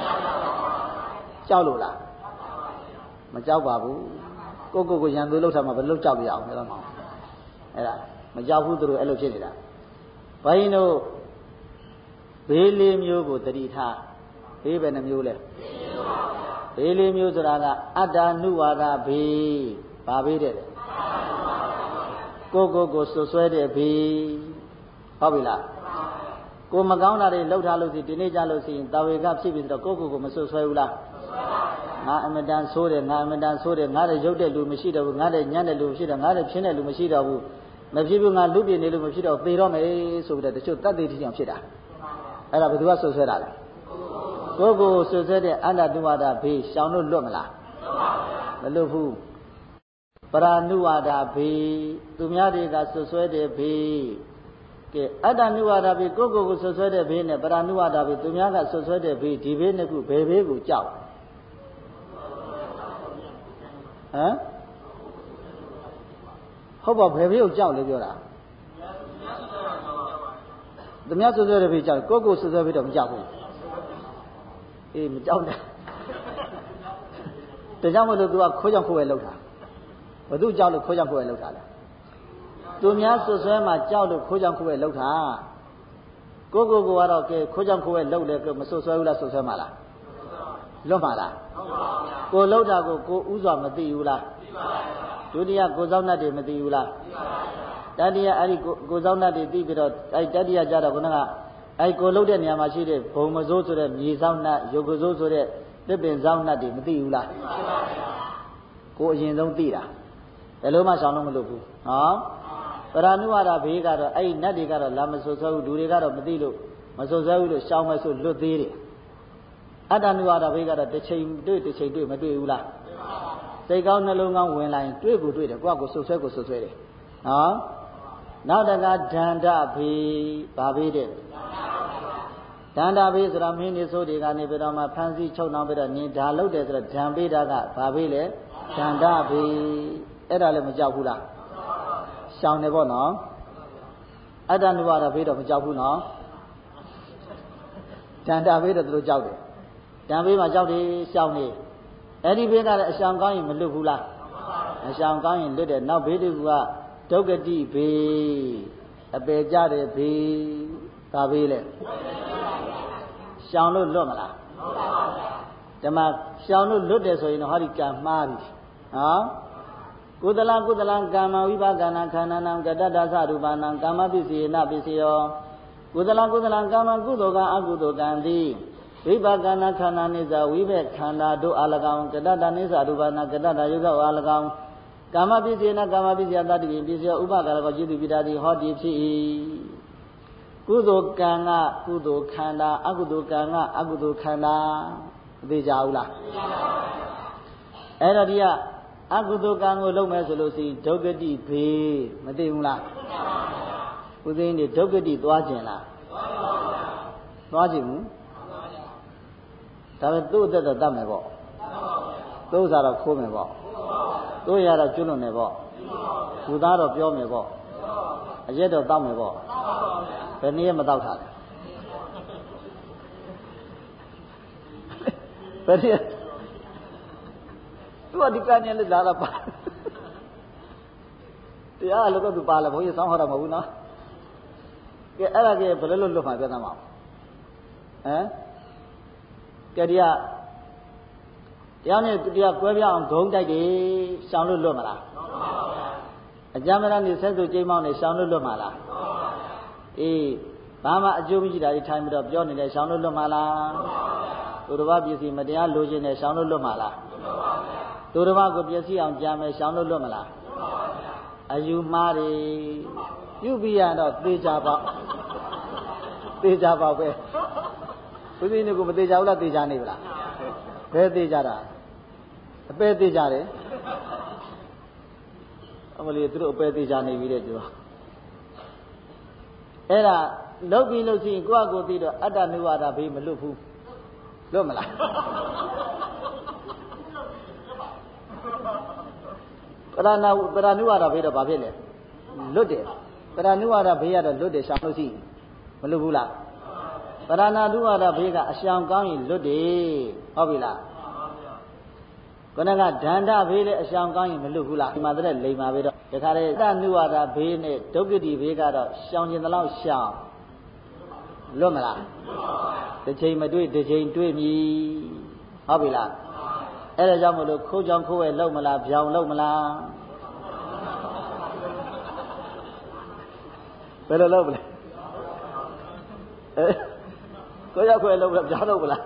ကြောက်လို့လားမကြောက်ပါဘူးကိုရန်သူလှုပ်ထားမှဘယ်လို့ကြောက်ရအောင်လဲတော့အဲ့ဒါမကြောက်ဘူးသူတို့အဲ့လိုဖြစ်နေတာဘိုင်းတို့ဘေးလေးမျိုးကိုတတိထားဘေးပဲနှမျိုးလဲဘေးလေးမျိုးဆိုတာကအတ္တနုဝါဒဘေးဘာဘေးတဲ့လဲကိုဆွဆွဲတဲ့ဘေးဟုတ်ပြီလားကိုမကောင်းတာတွေလှုပ်ထားလို့စီဒီနေ့ကြလို့စီရင်တာဝေကဖြစ်ပြီးတော့ကိုမဆွဆွဲဘူးလားငါအမတန်ဆိုးတယ်ငါအမတန်ဆိုးတယ်ငါတဲ့ရုပ်တဲ့လူမရှိတော့ဘူးငါတဲ့ညံ့တဲ့လူမရှိတော့ငါတဲ့ဖြစ်တဲ့လူမရှိတော့ဘူးမဖြစ်ဘူးငါလူပြင်းနေလို့မဖြစ်တော့သေတော့မယ်ဆိုပြီးတော့တချို့တတ်သိတိအောင်ဖြစ်တာအဲ့ဒါဘယ်သူကဆွဆွဲတာလဲကိုဆွဆွဲတဲ့အတ္တတုဝါဒဘေးရှောင်လို့လွတ်မလားမလွတ်ဘူးပရာနုဝါဒဘေးသူများတွေကဆွဆွဲတဲ့ဘေးကဲအတ္တနုဝါဒဘေးကိုဆွဆွဲတဲ့ဘေးနဲ့ပရာနုဝါဒဘေးသူများကဆွဆွဲတဲ့ဘေးဒီဘေးနှစ်ခုဘယ်ဘေးကိုကြောက်ဟမ်ဟုတ်ပါဘယ်ဘေးကိုကြောက်လဲပြောတာသူများဆွဆွဲတဲ့ဘေးကြောက်ကိုဆွဆွဲဘေးတော့မကြောက်ဘူးအေးမကြောက်နဲ့ဒါကြောင့်မလို့ तू ကခိုးကြောင်ခိုးဝဲလောက်တာဘသူကြောက်လို့ခိုးကြောင်ခိုးဝဲလောက်တာလဲသူများဆွဆွဲမှာကြောက်လို့ခိုးကြောင်ခိုးဝဲလောက်တာကိုကတော့ကဲခိုးကြောင်ခိုးဝဲလောက်လေမဆွဆွဲဘူးလားဆွဆွဲမှာလားလွတ်မှာလားကိုလောက်တာကိုဥစွာမသိဘူးလားဒုတိယကိုစောင်းနှတ်တွေမသိဘူးလားတတိယအဲ့ဒီကိုစောင်းနှတ်တွေသိပြီးတော့အဲ့တတိယကြတော့ခုနကအဲ့ကိုလှုပ်တဲ့နေရာမှာရှိတဲ့ဘုံမစိုးဆိုတဲ့မြေဆောင်နှတ်ရုပ်ကစိုးဆိုတဲ့သစ်ပင်ဆောင်နှတ်တွေမသိဘူးလားကိုအရင်ဆုံးသိတာဘယ်လိုမှဆောင်လို့မလုပ်ဘူးနော်ပရဏုဝါဒဘေးကတော့အဲ့ဒီနှတ်တွေကတော့လာမဆွဆွဲဘူးလူတွေကတော့မသိလို့မဆွဆွဲဘူးလို့ရှောင်းမယ်ဆိုလွတ်သေးတယ်အတ္တနုဝါဒဘေးကတော့တစ်ချိန်တွေ့မတွေ့ဘူးလားစိတ်ကောင်းနှလုံးကောင်းဝင်လာရင်တွေ့ကိုတွေ့တယ်ကိုကဆွဆွဲတယ်နော်နောက်တကဒန္တဘေးဘာဘေးတဲ့ဒန္တာဘေးဆိုတာမင်းနေစိုးတွေကနေပြီးတော့မှဖန်စီချုပ်နှောင်ပြီးတော့နင်ဓာလုတ်တယ်ဆိုတော့ဓံပေးတာကဘာဘေးလဲဒန္တာဘေးအဲ့ဒါလည်းမကြောက်ဘူးလားရှောင်တယ်ပေါ့နော်အတ္တနုဝါဒဘေးတော့မကြောက်ဘူးနော်ဒန္တာဘေးတော့သူတို့ကြောက်တယ်ဓံဘေးမှာကြောက်တယ်ရှောင်နေအဲ့ဒီဘေးကလည်းအရှောင်ကောင်းရင်မလွတ်ဘူးလားအရှောင်ကောင်းရင်လွတ်တယ်နောက်ဘေးတူကဒုက္ကတိဘေးအပေကြတဲ့ဘေးဒါဘေးလဲရှောင်လို့လွတ်မလားဓမ္မရှောင်လို့လွတ်တယ်ဆိုရင်တော့ဟောဒီကံမှားပြီနော်ကုသလကမ္မဝိပါကနာခန္ဓာနံကတ္တဒသရူပနံကာမပစ္စယေနပစ္စယောကုသလကမ္မကုသိုလ်ကအကုသိုလ်ကံသည်ဝိပါကနာခန္ဓာနိစ္စဝိဘက်ခန္ဓာတို့အာလကောင်ကတ္တနိစ္စရူပနာကတ္တယုဇောအာလကောင်ကာမပစ္စည်းနာကာမပစ္စည်းတတ္တိပစ္စည်းဥပကာရကောจิตပိတာတိဟောတိဖြစ်၏ကုသိုလ်ကံကကုသိုလ်ခန္ဓာအကုသိုလ်ကံကအကုသိုလ်ခန္ဓာမသိကြဘူးလားအဲ့တော့ဒီကအကုသိုလ်ကံကိုလုပ်မယ်ဆိုလို့ရှိရင်ဒုက္ခတိဘေးမသိဘူးလားဦးသိန်းနေဒုက္ခတိသွားခြင်းလားသွားခြင်းဘူးဒါပေမဲ့သူ့အသက်တော့တတ်မယ်ပေါ့သူ့ဥစ္စာတော့ခိုးမယ်ပေါ့သူ့ရတော့ကျွလွန်မယ်ပေါ့သူသားတော့ပြောမယ်ပေါ့အရက်တော့တောက်မယ်ပေါ့ဘယ်နည်းမတောက်တာလဲဘယ်နည်းသူကဒီကနေ့လည်းလာပါတရားလည်းတော့သူပါလာဘုန်းကြီးဆောင်းဟောတာမဟုတ်ဘူးနော်ကဲအဲ့ဒါကဘယ်လိုလွတ်မှာပြောသမှာဟမ်ကဲတရားနဲ့တရားကွဲပြားအောင်ဂုံးတိုက်တယ်ရှောင်လို့လွတ်မလားအကြမ်းမရနေဆက်စုကျိမ်းမောင်းနေရှောင်လို့လွတ်မှာလားအေးဘာမှအကျိုးမရှိတာဒီထိုင်ပြီးတော့ပြောနေတယ်ရှောင်လို့လွတ်မှာလားသူတစ်ပါးပစ္စည်းမတရားလိုချင်တယ်ရှောင်လို့လွတ်မှာလားသူတစ်ပါးကိုပစ္စည်းအောင်ကြံမယ်ရှောင်လို့လွတ်မလားအယူမှားတယ်ပြုပြီးရတော့သေချာပေါ့သေချာပေါ့ပဲဘုရားနေကိုမသေချာဘူးလားသေချာနေဗလားဘယ်သေချာတာအပဲသေချာတယ်အမလီသူတို့အပဲသေချာနေပြီတဲ့သူအဲ့ဒါလုတ်ပြီးလို့ရှိရင်ကိုယ့်အကိုသိတော့အတ္တနုဝါဒဘေးမလွတ်ဘူးလွတ်မလားပရဏုဝါဒဘေးတော့ဘာဖြစ်လဲလွတ်တယ်ပရဏုဝါဒဘေးကတော့လွတ်တယ်ရှောင်လို့ရှိရင်မလွတ်ဘူးလားပရဏာနုဝါဒဘေးကအရှောင်ကောင်းရင်လွတ်တယ်ဟုတ်ပြီလားခုနကဒန္တဘေးလည်းအရှောင်ကောင်းရင်မလွတ်ဘူးလားဒီမှာတဲ့လိမ်ပါပဲတော့ဒါခါလေတဏုဝါဒဘေးနဲ့ဒုက္ခတိဘေးကတော့ရှောင်ခြင်းတလောက်ရှောင်လွတ်မလားတစ်ချိန်မတွေ့တစ်ချိန်တွေ့မြည်ဟုတ်ပြီလားအဲ့ဒါကြောင့်မလို့ခိုးကြောင်ခိုးဝဲလုံမလားဗျောင်လုံမလားဘယ်လိုလုပ်မလဲကိုရောက်ခွဲလုံးပြားတော့မလား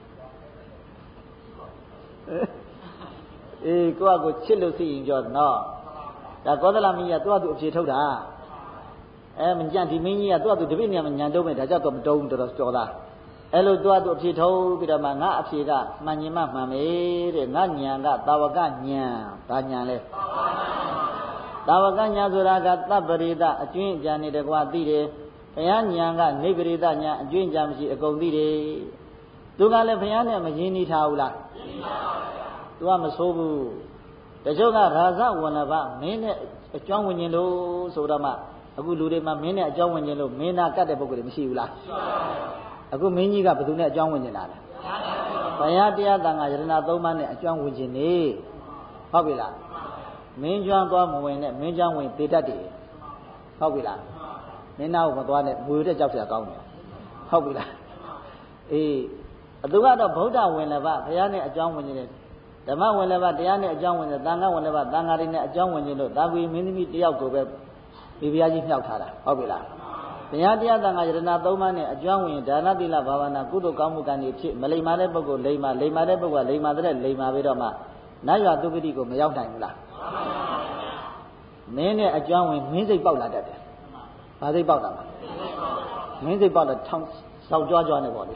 အေးကိုကကိုချစ်လို့သိရင်ကြောနော်ဒါကောသလမင်းကြီးကသူ့အတူအဖြေထုတ်တာမညံဒီမင်းကြီးကသူ့အတူတပိနေရာမှာညံတုံးမယ်ဒါကြောင့်တော့မတုံးတော်တော်ကြော်တာအဲ့လိုသူ့အတူအဖြေထုတ်ပြီးတော့မှငါအဖြေကမှန်ညင်မှမှန်မေတဲ့ငါညံကတာဝကညံဘာညံလဲတာဝကညံဆိုတာကသဗ္ဗရိတအကျွင်းအကြံနေတကွာသိတယ်ဘုရားညာကနိဗ္ဗရိတညာအကျွင့်ကြမရှိအကုန်သိတယ်သူကလည်းဘုရားနဲ့မရင်းနှီးထားဘူးလားသူကမဆိုးဘူးတချို့ကရာဇဝဏဘမင်းနဲ့အကြောင်းဝင်ခြင်းလို့ဆိုတော့မှအခုလူတွေမှာမင်းနဲ့အကြောင်းဝင်ခြင်းလို့မင်းနာကတ်တဲ့ပုဂ္ဂိုလ်တွေမရှိဘူးလားအခုမင်းကြီးကဘယ်သူနဲ့အကြောင်းဝင်ခြင်းလားဘုရားတရားတန်ခါယရဏသုံးပါးနဲ့အကြောင်းဝင်ခြင်းနေဟုတ်ပြီလားမင်းကျွမ်းသွားမဝင်နဲ့မင်းကျွမ်းဝင်သေတတ်တယ်ဟုတ်ပြီလားမင်းနာကိုမသွားနဲ့မွေတဲ့ကြောက်ကြကောင်းတယ်ဟုတ်ပြီလားအေးသူကတော့ဗုဒ္ဓဝင်လည်းပါဘုရားနဲ့အကြောင်းဝင်ခြင်းဓမ္မဝင်လည်းပါတရားနဲ့အကြောင်းဝင်တယ်သံဃာဝင်လည်းပါသံဃာတွေနဲ့အကြောင်းဝင်ခြင်းလို့သာဝီမင်းသမီးတယောက်ကိုပဲဒီဘုရားကြီးမြောက်ထားတာဟုတ်ပြီလားဘုရားတရားသံဃာယရဏသုံးပါးနဲ့အကြောင်းဝင်ဒါနသီလဘာဝနာကုသိုလ်ကောင်းမှုကံတွေဖြစ်မလိမ္မာတဲ့ပုဂ္ဂိုလ်လိမ္မာတဲ့ပုဂ္ဂိုလ်ကလိမ္မာတဲ့လိမ္မာပြီးတော့မှနတ်ရွာသုဂတိကိုမရောက်နိုင်ဘူးလားမင်းနဲ့အကြောင်းဝင်မင်းစိတ်ပေါက်လာတတ်တယ်ဘာစိတ်ပေါက်တာလဲမင်းစိတ်ပေါက်တော့ထောင်ဆောက်ကြွားနေပေါ့လေ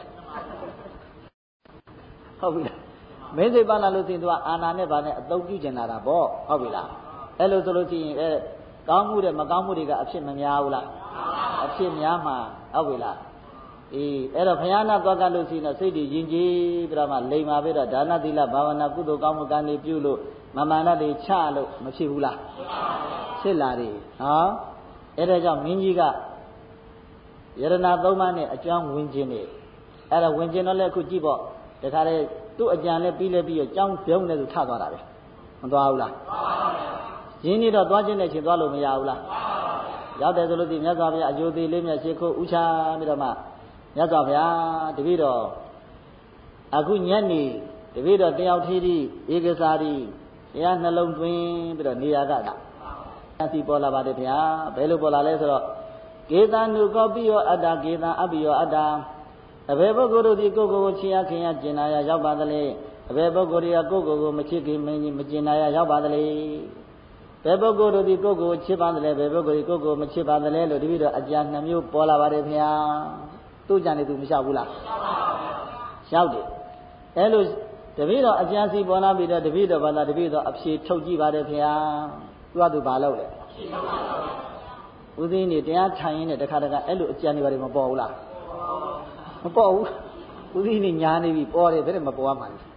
ဟုတ်ပြီလားမင်းစိတ်ပေါက်လာလို့ရှိရင်သူကအာနာနဲ့ဗာနဲ့အသုံးပြုကျင်လာတာပေါ့ဟုတ်ပြီလားအဲ့လိုဆိုလို့ရှိရင်ကောင်းမှုတဲ့မကောင်းမှုတွေကအဖြစ်မများဘူးလားအဖြစ်များမှာဟုတ်ပြီလားအေးအဲ့တော့ဘုရားနာသွားကလို့ရှိရင်စိတ်တွေယဉ်ကျေးပြီးတော့မှလိမ်မာပြီးတော့ဒါနသီလဘာဝနာကုသိုလ်ကောင်းမှုကံတွေပြုလို့မမာနတွေချလို့မဖြစ်ဘူးလားဖြစ်လာတယ်နော်အဲ့ဒါကြောင့်မင်းကြီးကယရဏသုံးပါးနဲ့အကြောင်းဝင်ခြင်းနေအဲ့ဒါဝင်ခြင်းတော့လည်းအခုကြည့်ပေါ့တခါလေသူ့အကြံလည်းပြီးတော့ကြောင်းပြုံးနေသူထသွားတာပဲမသွားဘူးလားရင်းနေတော့သွားခြင်းနဲ့ချင်းသွားလို့မရဘူးလားရောက်တယ်ဆိုလို့ဒီမြတ်စွာဘုရားအယုသေးလေးမြတ်ရှိခိုးဥချပြီးတော့မှမြတ်စွာဘုရားတပည့်တော်အခုညနေတပည့်တော်တယောက်ထီးသည့်ဧကစာရီတရားနှလုံးသွင်းပြီးတော့နေရာကအတိပေါ်လာပါတယ်ဗျာဘယ်လိုပေါ်လာလဲဆိုတော့ကေတံနုကောပိယောအတ္တကေတံအပိယောအတ္တအဘယ်ပုဂ္ဂိုလ်တို့ဒီကိုယ်ကိုချစ်ရခင်ရကျင်နာရရောက်ပါသလဲအဘယ်ပုဂ္ဂိုလ်တွေကကိုယ်ကိုမချစ်ခင်မကျင်နာရရောက်ပါသလဲဘယ်ပုဂ္ဂိုလ်တို့ဒီကိုယ်ကိုချစ်ပါသလဲဘယ်ပုဂ္ဂိုလ်ဒီကိုယ်ကိုမချစ်ပါသလဲလို့တပည့်တော်အကြံနှမျိုးပေါ်လာပါတယ်ခင်ဗျာသူ့ကြံနေသူမလျှောက်ဘူးလားလျှောက်တယ်အဲလိုတပည့်တော်အကြံစီပေါ်လာပြီးတော့တပည့်တော်ဘာသာတပည့်တော်အဖြေထုတ်ကြည့်ပါတယ်ခင်ဗျာသူကသူဘာလုပ်လဲဦးသိန်းနေတရားထိုင်ရင်းနဲ့တခါတခါအဲ့လိုအကြံတွေဘာတွေမပေါ်ဘူးလားမပေါ်ဘူးဦးသိန်းနေညာနေပြီပေါ်တယ်ဘယ်နဲ့မပေါ်ရမှာလဲ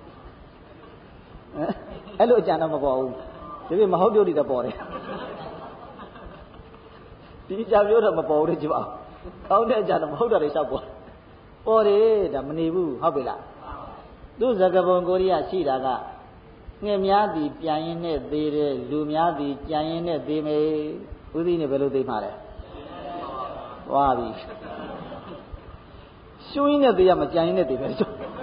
အဲ့လိုအကြံတော့မပေါ်ဘူးဒီပြမဟုတ်ပြုတ်တော့ပေါ်တယ်ဒီအကြံမျိုးတော့မပေါ်ဘူးတဲ့ကြည့်ပါကောင်းတဲ့အကြံတော့မဟုတ်တာတွေလျှောက်ပေါ်တယ်ဒါမနေဘူးဟုတ်ပြီလားသူ့ဇဂဘုံကိုရိယရှိတာကငှက်များသည်ပြန်ရင်နဲ့သေးတယ်လူများသည်ကြံရင်နဲ့သေးမယ်ဦးသိန်းနေဘယ်လိုသိမှာလဲသွားပြီရှုံးရင်းနဲ့သေးရမကြံရင်နဲ့သေးပဲ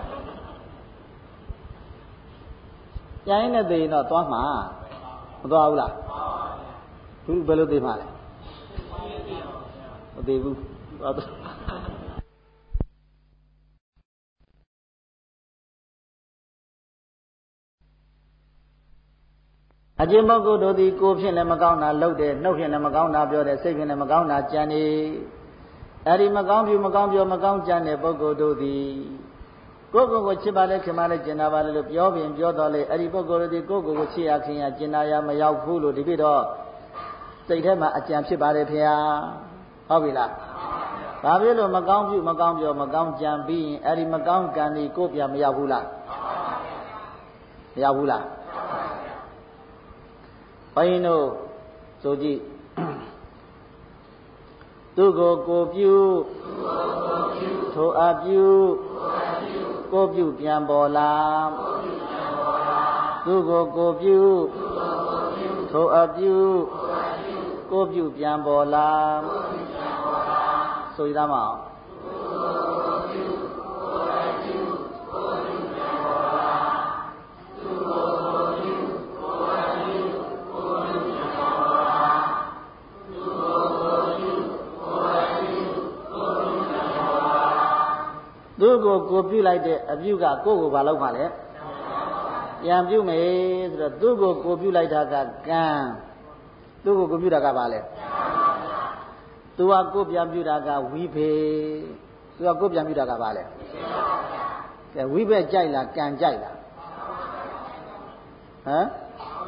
ကြံရင်နဲ့သေးရင်တော့သွားမှာမသွားဘူးလားဘူးဘယ်လိုသိမှာလဲမသေးဘူးအကျဉ်းပုဂ္ဂိုလ်တို့သည်ကိုယ်ဖြင့်လည်းမကောင်းတာလုပ်တယ်နှုတ်ဖြင့်လည်းမကောင်းတာပြောတယ်စိတ်ဖြင့်လည်းမကောင်းတာကြံနေအဲ့ဒီမကောင်းပြုမကောင်းပြောမကောင်းကြံတဲ့ပုဂ္ဂိုလ်တို့သည်ကိုယ့်ကိုယ်ချစ်ပါလေခင်ပါလေကျင်နာပါလေလို့ပြောပြင်ပြောတော်လေအဲ့ဒီပုဂ္ဂိုလ်တို့သည်ကိုယ့်ကိုယ်ချစ်ရခင်ရကျင်နာရမရောက်ဘူးလို့ဒီပြတော့စိတ်ထဲမှာအကြံဖြစ်ပါတယ်ဖေဟာဟုတ်ပြီလားဘာဖြစ်လို့မကောင်းပြုမကောင်းပြောမကောင်းကြံပြီးရင်အဲ့ဒီမကောင်းကံဒီကိုယ်ပြန်မရောက်ဘူးလားမရောက်ဘူးလားဘုန်းကြီးတို့ဆိုကြည့်သူကိုကိုပြုထိုအပြုကိုပြုပြန်ပေါ်လာသူကိုကိုပြုထိုအပြုကိုပြုပြန်ပေါ်လာဆိုရသားမအောင်သူ့ကိုကိုပြုလိုက်တဲ့အပြုကကိုယ့်ကိုဘာလုပ်မှလဲပြန်ပြုမယ်ဆိုတော့သူ့ကိုကိုပြုလိုက်တာကကံသူ့ကိုကိုပြုတာကဘာလဲသူကကိုပြန်ပြုတာကဝိဘေသူကကိုပြန်ပြုတာကဘာလဲကဲဝိဘက်ကြိုက်လားကံကြိုက်လားဟမ်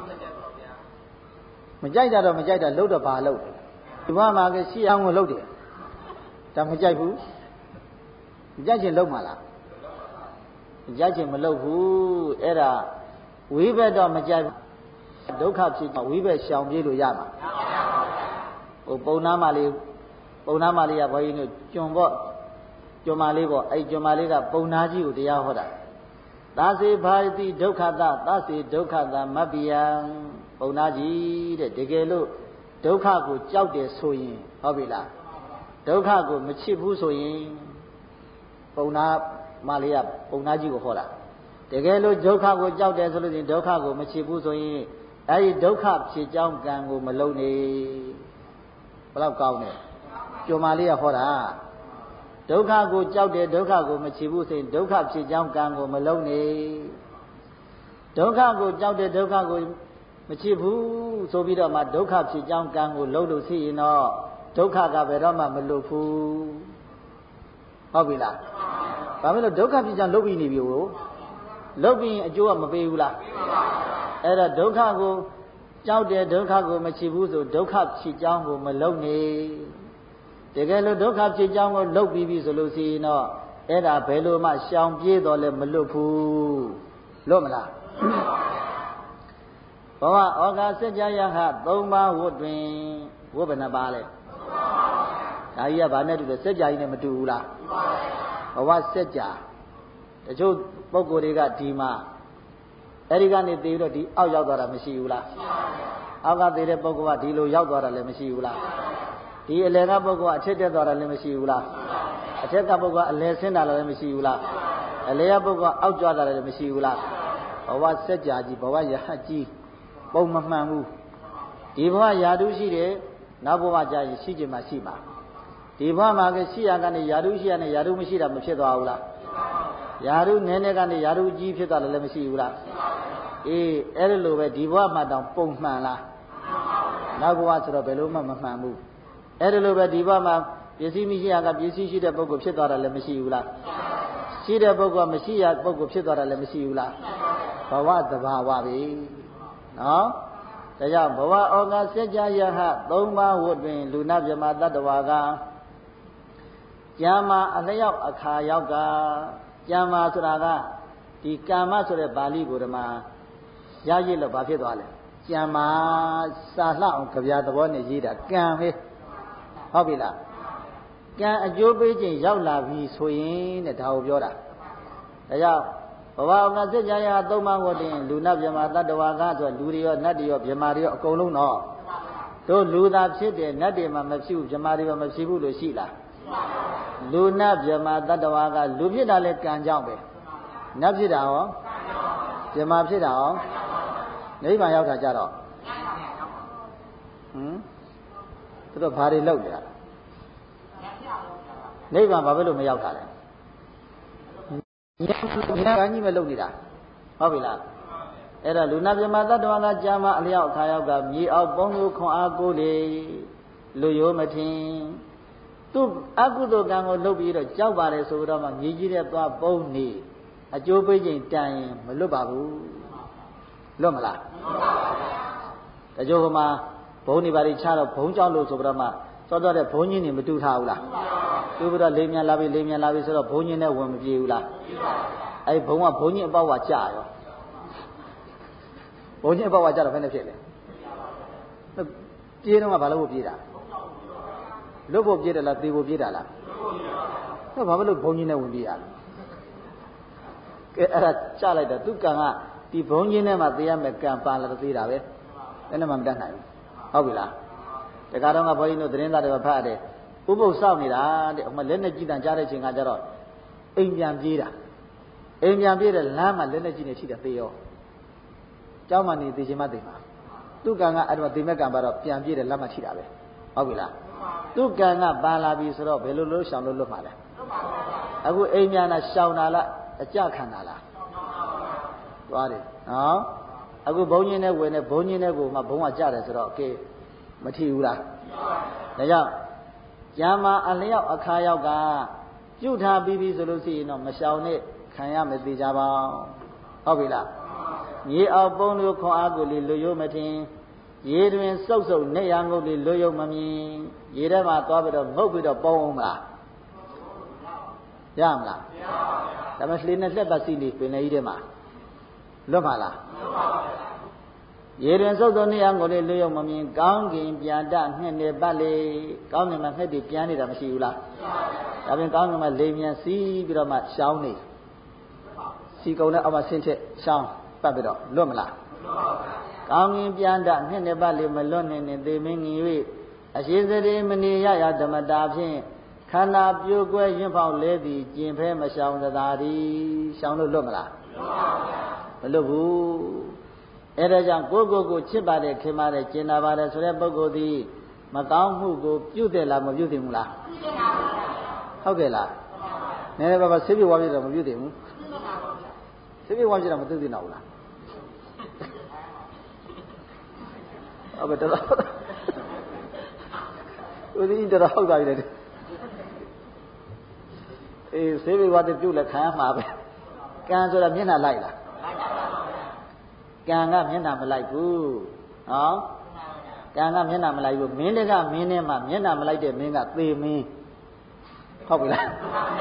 မကြိုက်တာတော့မကြိုက်တာလှုပ်တော့ဘာလှုပ်ဒီဘဝမှာကရှိအောင်ကိုလှုပ်တယ်ဒါမကြိုက်ဘူးကြိုက်ချင်လုံးမလားကြိုက်ချင်မလုံးဘူးအဲ့ဒါဝိဘက်တော့မကြိုက်ဒုက္ခဖြစ်တော့ဝိဘက်ရှောင်ပြေးလို့ရမှာဟိုပုံနာမလေးကဘုန်းကြီးတို့ကျွန်မလေးပေါ့အဲ့ကျွန်မလေးကပုံနာကြီးကိုတရားဟောတာသာစေဘာတိဒုက္ခတသာစေဒုက္ခတမပ္ပိယံပုံနာကြီးတဲ့တကယ်လို့ဒုက္ခကိုကြောက်တယ်ဆိုရင်ဟုတ်ပြီလားဒုက္ခကိုမချစ်ဘူးဆိုရင်ပုံနာမလေးကပုံနာကြီးကိုဟောတာတကယ်လို့ဒုက္ခကိုကြောက်တယ်ဆိုလို့ရှိရင်ဒုက္ခကိုမချစ်ဘူးဆိုရင်အဲဒီဒုက္ခဖြစ်ကြောင်းကံကိုမလုံးနေဘယ်တော့ကောင်းလဲကျွမ်းမလေးကဟောတာဒုက္ခကိုကြောက်တယ်ဒုက္ခကိုမချစ်ဘူးဆိုရင်ဒုက္ခဖြစ်ကြောင်းကံကိုမလုံးနေဒုက္ခကိုကြောက်တယ်ဒုက္ခကိုမချစ်ဘူးဆိုပြီးတော့မှဒုက္ခဖြစ်ကြောင်းကံကိုလုံးလို့ရှိရင်တော့ဒုက္ခကဘယ်တော့မှမလွတ်ဘူးဟုတ်ပြီလားဘာဖြစ်လို့ဒုက္ခဖြစ်ကြောင်းလုပ်ပြီးနေပြီကိုလုပ်ပြီးအကျိုးကမပေးဘူးလားအဲ့ဒါဒုက္ခကိုကြောက်တယ်ဒုက္ခကိုမချစ်ဘူးဆိုဒုက္ခဖြစ်ကြောင်းကိုမလုပ်နေတကယ်လို့ဒုက္ခဖြစ်ကြောင်းကိုလုပ်ပြီးပြီဆိုလို့ရှိရင်တော့အဲ့ဒါဘယ်လိုမှရှောင်ပြေးတော့လဲမလွတ်ဘူးလွတ်မလားဘဝဩဃစัจ जा ယဟ3ပါးဝတ်တွင်ဝတ်ဘယ်နှပါလဲဒါကြီးကဘာနဲ့တူလဲစัจ जा ကြီးနဲ့မတူဘူးလားဘဝစัจ जा တချို့ပုဂ္ဂိုလ်တွေကဒီမှာအဲ့ဒီကနေသိပြီးတော့ဒီအောက်ရောက်သွားတာမရှိဘူးလားအောက်ကသိတဲ့ပုဂ္ဂိုလ်ကဒီလိုရောက်သွားတာလည်းမရှိဘူးလားဒီအလယ်ကပုဂ္ဂိုလ်ကအထက်တက်သွားတာလည်းမရှိဘူးလားအထက်ကပုဂ္ဂိုလ်ကအလယ်ဆင်းတာလည်းမရှိဘူးလားအလယ်ကပုဂ္ဂိုလ်ကအောက်ကျတာလည်းမရှိဘူးလားဘဝစัจ जा ကြီးဘဝယဟကြီးပုံမမှန်ဘူးဒီဘဝယာတုရှိတယ်နောက်ဘဝကြာရင်ရှိခြင်းမှရှိမှာဒီဘဝမှာကရှိရကနေယာရုရှိရနဲ့ယာရုမရှိတာမဖြစ်သွားဘူးလားယာရုနည်းနည်းကနေယာရုကြီးဖြစ်သွားတယ်လည်းမရှိဘူးလားအေးအဲ့လိုပဲဒီဘဝမှာတောင်ပုံမှန်လားနောက်ဘဝဆိုတော့ဘယ်လိုမှမမှန်ဘူးအဲ့လိုပဲဒီဘဝမှာပစ္စည်းမရှိရကပစ္စည်းရှိတဲ့ပုဂ္ဂိုလ်ဖြစ်သွားတာလည်းမရှိဘူးလားရှိတဲ့ပုဂ္ဂိုလ်မရှိရပုဂ္ဂိုလ်ဖြစ်သွားတာလည်းမရှိဘူးလားဘဝသဘာဝပဲနော်ဒါကြောင့်ဘဝဩဃစัจ जा ယဟသုံးပါးဝတ်တွင်လူနာမြမတတ္တဝါကကျမ်းမာအလျောက်အခါရောက်ကကျမ်းမာဆိုတာကဒီကာမဆိုတဲ့ပါဠိကိုဓမ္မရရည်လို့ဘာဖြစ်သွားလဲကျမ်းမာစာလှအောင်ကြပြသဘောနဲ့ရေးတာကံပဲဟုတ်ပြီလားကံအကျိုးပေးခြင်းရောက်လာပြီဆိုရင်တဲ့ဒါကိုပြောတာဒါကြောင့်ဘဝဩဃစัจ जा ယဟသုံးပါးဝတ်တွင်လူနာမြမတတ္တဝါကဆိုလူတွေရောနတ်တွေရောမြမတွေရောအကုန်လုံးတော့တို့လူသာဖြစ်တယ်နတ်တွေမှမဖြစ်ဘူးမြမတွေမှမဖြစ်ဘူးလို့ရှိလားလူနတ်မြမတတ္တဝါကလူဖြစ်တာလဲကံကြောင့်ပဲနတ်ဖြစ်တာရောမြမဖြစ်တာရောနိဗ္ဗာန်ရောက်တာကြတော့သူတို့ဘာတွေလုပ်နေတာနိဗ္ဗာန်ဘာဖြစ်လို့မရောက်တာလဲဉာဏ်ကြီးမလုပ်နေတာဟုတ်ပြီလားအဲ့ဒါလူနာမြမတတ္တဝါကကြာမအလျောက်အခါရောက်ကမြေအောက်ပုံကိုခွန်အားကိုလေလူရိုးမထင်သူအကုသိုလ်ကံကိုလုပ်ပြီးတော့ကြောက်ပါတယ်ဆိုတော့မှမြေကြီးတဲ့သွားပုံနေအကျိုးပေးခြင်းတန်ရင်မလွတ်ပါဘူးလွတ်မလားတကြိုကမှာဘုံနေပါလိချတော့ဘုံကြောက်လို့ဆိုတော့မှစောစောတဲ့ဘုံကြီးနေမတူထားဘူးလားတူပြီးတော့လေးမြန်လာပြီဆိုတော့ဘုံကြီးနဲ့ဝင်မပြေဘူးလားအဲ့ဘုံကဘုံကြီးအပေါက်ဝကြာရောဘုံကြီးအပေါက်ဝကြာတော့ဘယ်နဲ့ဖြစ်လဲပြေးတော့ကဘာလို့ပြေးတာလွတ်ဖို့ပြေးတယ်လားသေဖို့ပြေးတာလားတော့ဘာလို့ဘုံကြီးနဲ့ဝင်ပြေးရလဲကဲအဲ့ဒါကြားလိုက်တော့သူကံကဒီဘုံကြီးနဲ့မှသေရမယ်ကံပါလာတော့သေးတာပဲအဲ့နဲ့မှမတတ်နိုင်ဘူးဟုတ်ပြီလားတခါတော့ကဘုန်းကြီးတို့သတင်းသားတွေဖတ်ရတယ်ဥပုသ်စောင့်နေတာတဲ့ဟိုမှာလက်နဲ့ကြည်တန်ကြားတဲ့ချိန်ကကျတော့အိမ်ပြန်ပြေးတာအိမ်ပြန်ပြေးတဲ့လမ်းမှာလက်နဲ့ကြည်နေထိတယ်သေရောကျောင်းမှနေသေခြင်းမသေပါသူကံကအဲ့တော့သေမဲ့ကံပါတော့ပြန်ပြေးတယ်လမ်းမှာထိတာပဲဟုတ်ပြီလားသူကံကပါလာပြီဆိုတော့ဘယ်လိုလို့ရှောင်လို့လွတ်မှာလဲအခုအိမ်ပြန်တာရှောင်တာလားအကြခံတာလားသွားတယ်နော်အခုဘုံကြီးနဲ့ဝင်နေဘုံကြီးနဲ့ကိုမှဘုံကကြတယ်ဆိုတော့โอเคမထီဘူးလားဒါကြောင့်ကျမ်းမာအလျောက်အခါရောက်ကပြုထားပြီးဆိုလို့ရှိရင်တော့မရှောင်နဲ့ခံရမသေးကြပါဟုတ်ပြီလားမြေအောက်ပုံလို့ခွန်အားကိုလေလွယုံမထင်ရေတွင်စုပ်စုပ်နေရငုတ်လေလွယုံမမြင်ရေထဲမှာသွားပြီးတော့ငုတ်ပြီးတော့ပုံအောင်မလားရမလားဒါမှလှေနဲ့လက်ပတ်စီနေပင်လေကြီးထဲမှာလွတ်ပါလားရေတွင်စုပ်စုပ်နေရငုတ်လေလွယုံမမြင်ကောင်းကင်ပြန်တငှက်နေပတ်လေကောင်းကင်မှာငှက်တွေပြန်နေတာမရှိဘူးလားဒါပြင်ကောင်းကင်မှာလေမြန်စီးပြီးတော့မှရှောင်းနေစီကုံနဲ့အောက်မှာဆင်းချက်ရှောင်းပတ်ပြီးတော့လွတ်မလားကောင်းကင်ပြန်တငှက်နေပတ်လေမလွတ်နေနေသေမင်းငင်၍အရှိစရိမနေရရဓမ္မတာဖြင့်ခန္ဓာပြိုကွဲရင်ဖောက်လဲသည်ကျင်ဖဲမရှောင်သာသည်ရှောင်လို့လွတ်မလားမလွတ်ဘူးအဲ့ဒါကြောင့်ကိုချစ်ပါတယ်ခင်ပါတယ်ကျင်နာပါတယ်ဆိုတဲ့ပုဂ္ဂိုလ်သည်မကောင်းမှုကိုပြုတယ်လားမပြုတယ်ဘူးလားဟုတ်ကဲ့လားနည်းနည်းပါးပါဆေးပြဝါပြတော့မပြုတယ်ဘူးဆေးပြဝါပြတော့မသိသေးတော့ဘူးလားဟုတ်ပဲတော်ဦးဒီတော်ဟုတ်ပါပြီလေအေးဆေးပြဝါတဲ့ပြုလည်းခံရမှာပဲကံဆိုတာမျက်နှာလိုက်လားကံကမျက်နှာမလိုက်ဘူးဟောကံကမျက်နှာမလိုက်ဘူးမင်းတွေကမင်းနဲ့မှမျက်နှာမလိုက်တဲ့မင်းကသေမင်းဟုတ်ပြီလား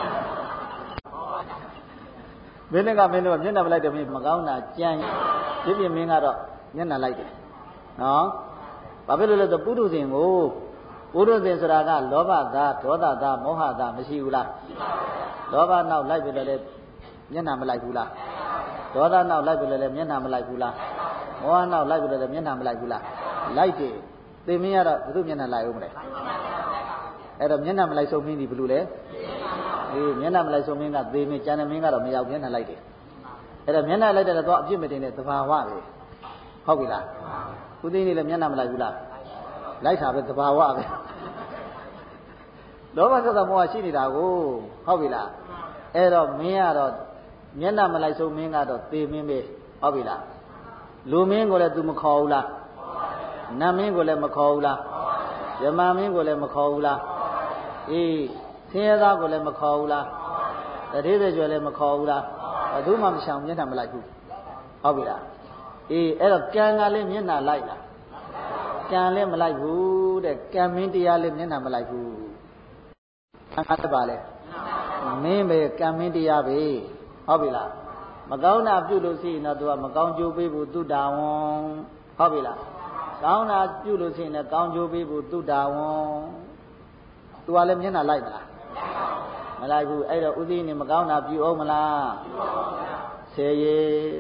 မင်းတွေကမင်းတို့မျက်နှာမလိုက်တဲ့မင်းမကောင်းတာကြမ်းဒီပြင်မင်းကတော့မျက်နှာလိုက်တယ်နော်ဘာဖြစ်လို့လဲဆိုပုထုဇဉ်ကိုပုထုဇဉ်ဆိုတာကလောဘသားဒေါသသားမောဟသားမရှိဘူးလားလောဘနောက်လိုက်ပြီလည်းမျက်နှာမလိုက်ဘူးလားဒေါသနောက်လိုက်ပြီလည်းမျက်နှာမလိုက်ဘူးလားမောဟနောက်လိုက်ပြီလည်းမျက်နှာမလိုက်ဘူးလားလိုက်တယ်သေမင်းကတော့ဘုသူမျက်နှာလိုက်ဦးမလဲအဲ့တော့မျက်နှာမလိုက်ဆုံးမင်းဒီဘယ်လိုလဲအေးမျက်နှာမလိုက်ဆုံးမင်းကသေမင်းကျန်တဲ့မင်းကတော့မရောက်မျက်နှာလိုက်တယ်အဲ့တော့မျက်နှာလိုက်တယ်တော့အပြစ်မတင်တဲ့သဘာဝပဲဟုတ်ပြီလားခုသိနေလည်းမျက်နှာမလိုက်ဘူးလားလိုက်တာပဲသဘာဝပဲလောဘဒေါသမောဟရှိနေတာကိုဟုတ်ပြီလားအဲ့တော့မင်းကတော့မျက်နှာမလိုက်ဆုံးမင်းကတော့သေမင်းပဲဟုတ်ပြီလားလူမင်းကိုလည်း तू မခေါ်ဘူးလားနတ်မင်းကိုလည်းမခေါ်ဘူးလားယမမင်းကိုလည်းမခေါ်ဘူးလားအေးဆင်းရဲသားကိုလည်းမခေါ်ဘူးလားတတိယကျွယ်လည်းမခေါ်ဘူးလားဘယ်သူမှမရှောင်မျက်နှာမလိုက်ဘူးဟုတ်ပြီလားအေးအဲ့တော့ကံကလည်းမျက်နှာလိုက်လားကံလည်းမလိုက်ဘူးတဲ့ကံမင်းတရားလည်းမျက်နှာမလိုက်ဘူးအဲ့ဒါပါလေမင်းပဲကံမင်းတရားပဲဟုတ်ပြီလားမကောင်းတာပြုလို့ရှိရင်တော့ तू ကမကောင်းကျိုးပေးဖို့သူတာဝန်ဟုတ်ပြီလားကောင်းတာပြုလို့ရှိရင်လည်းကောင်းကျိုးပေးဖို့သူတာဝန် तू ကလည်းမျက်နှာလိုက်မလားမလိုက်ဘူးအဲ့တော့ဥသိနေမကောင်းတာပြုအောင်မလားဆယ်ရေ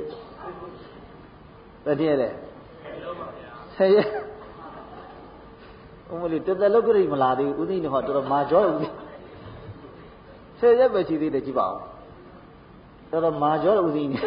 တတိယလေဆယ်ရေဥမလေးတသက်လောက်ကြိမလာသေးဘူးဥသိနေဟောတော်တော်မာကြောဥသိဆယ်ရက်ပဲရှိသေးတယ်ကြည့်ပါဦးတော်တော်မာကြောဥသိနေ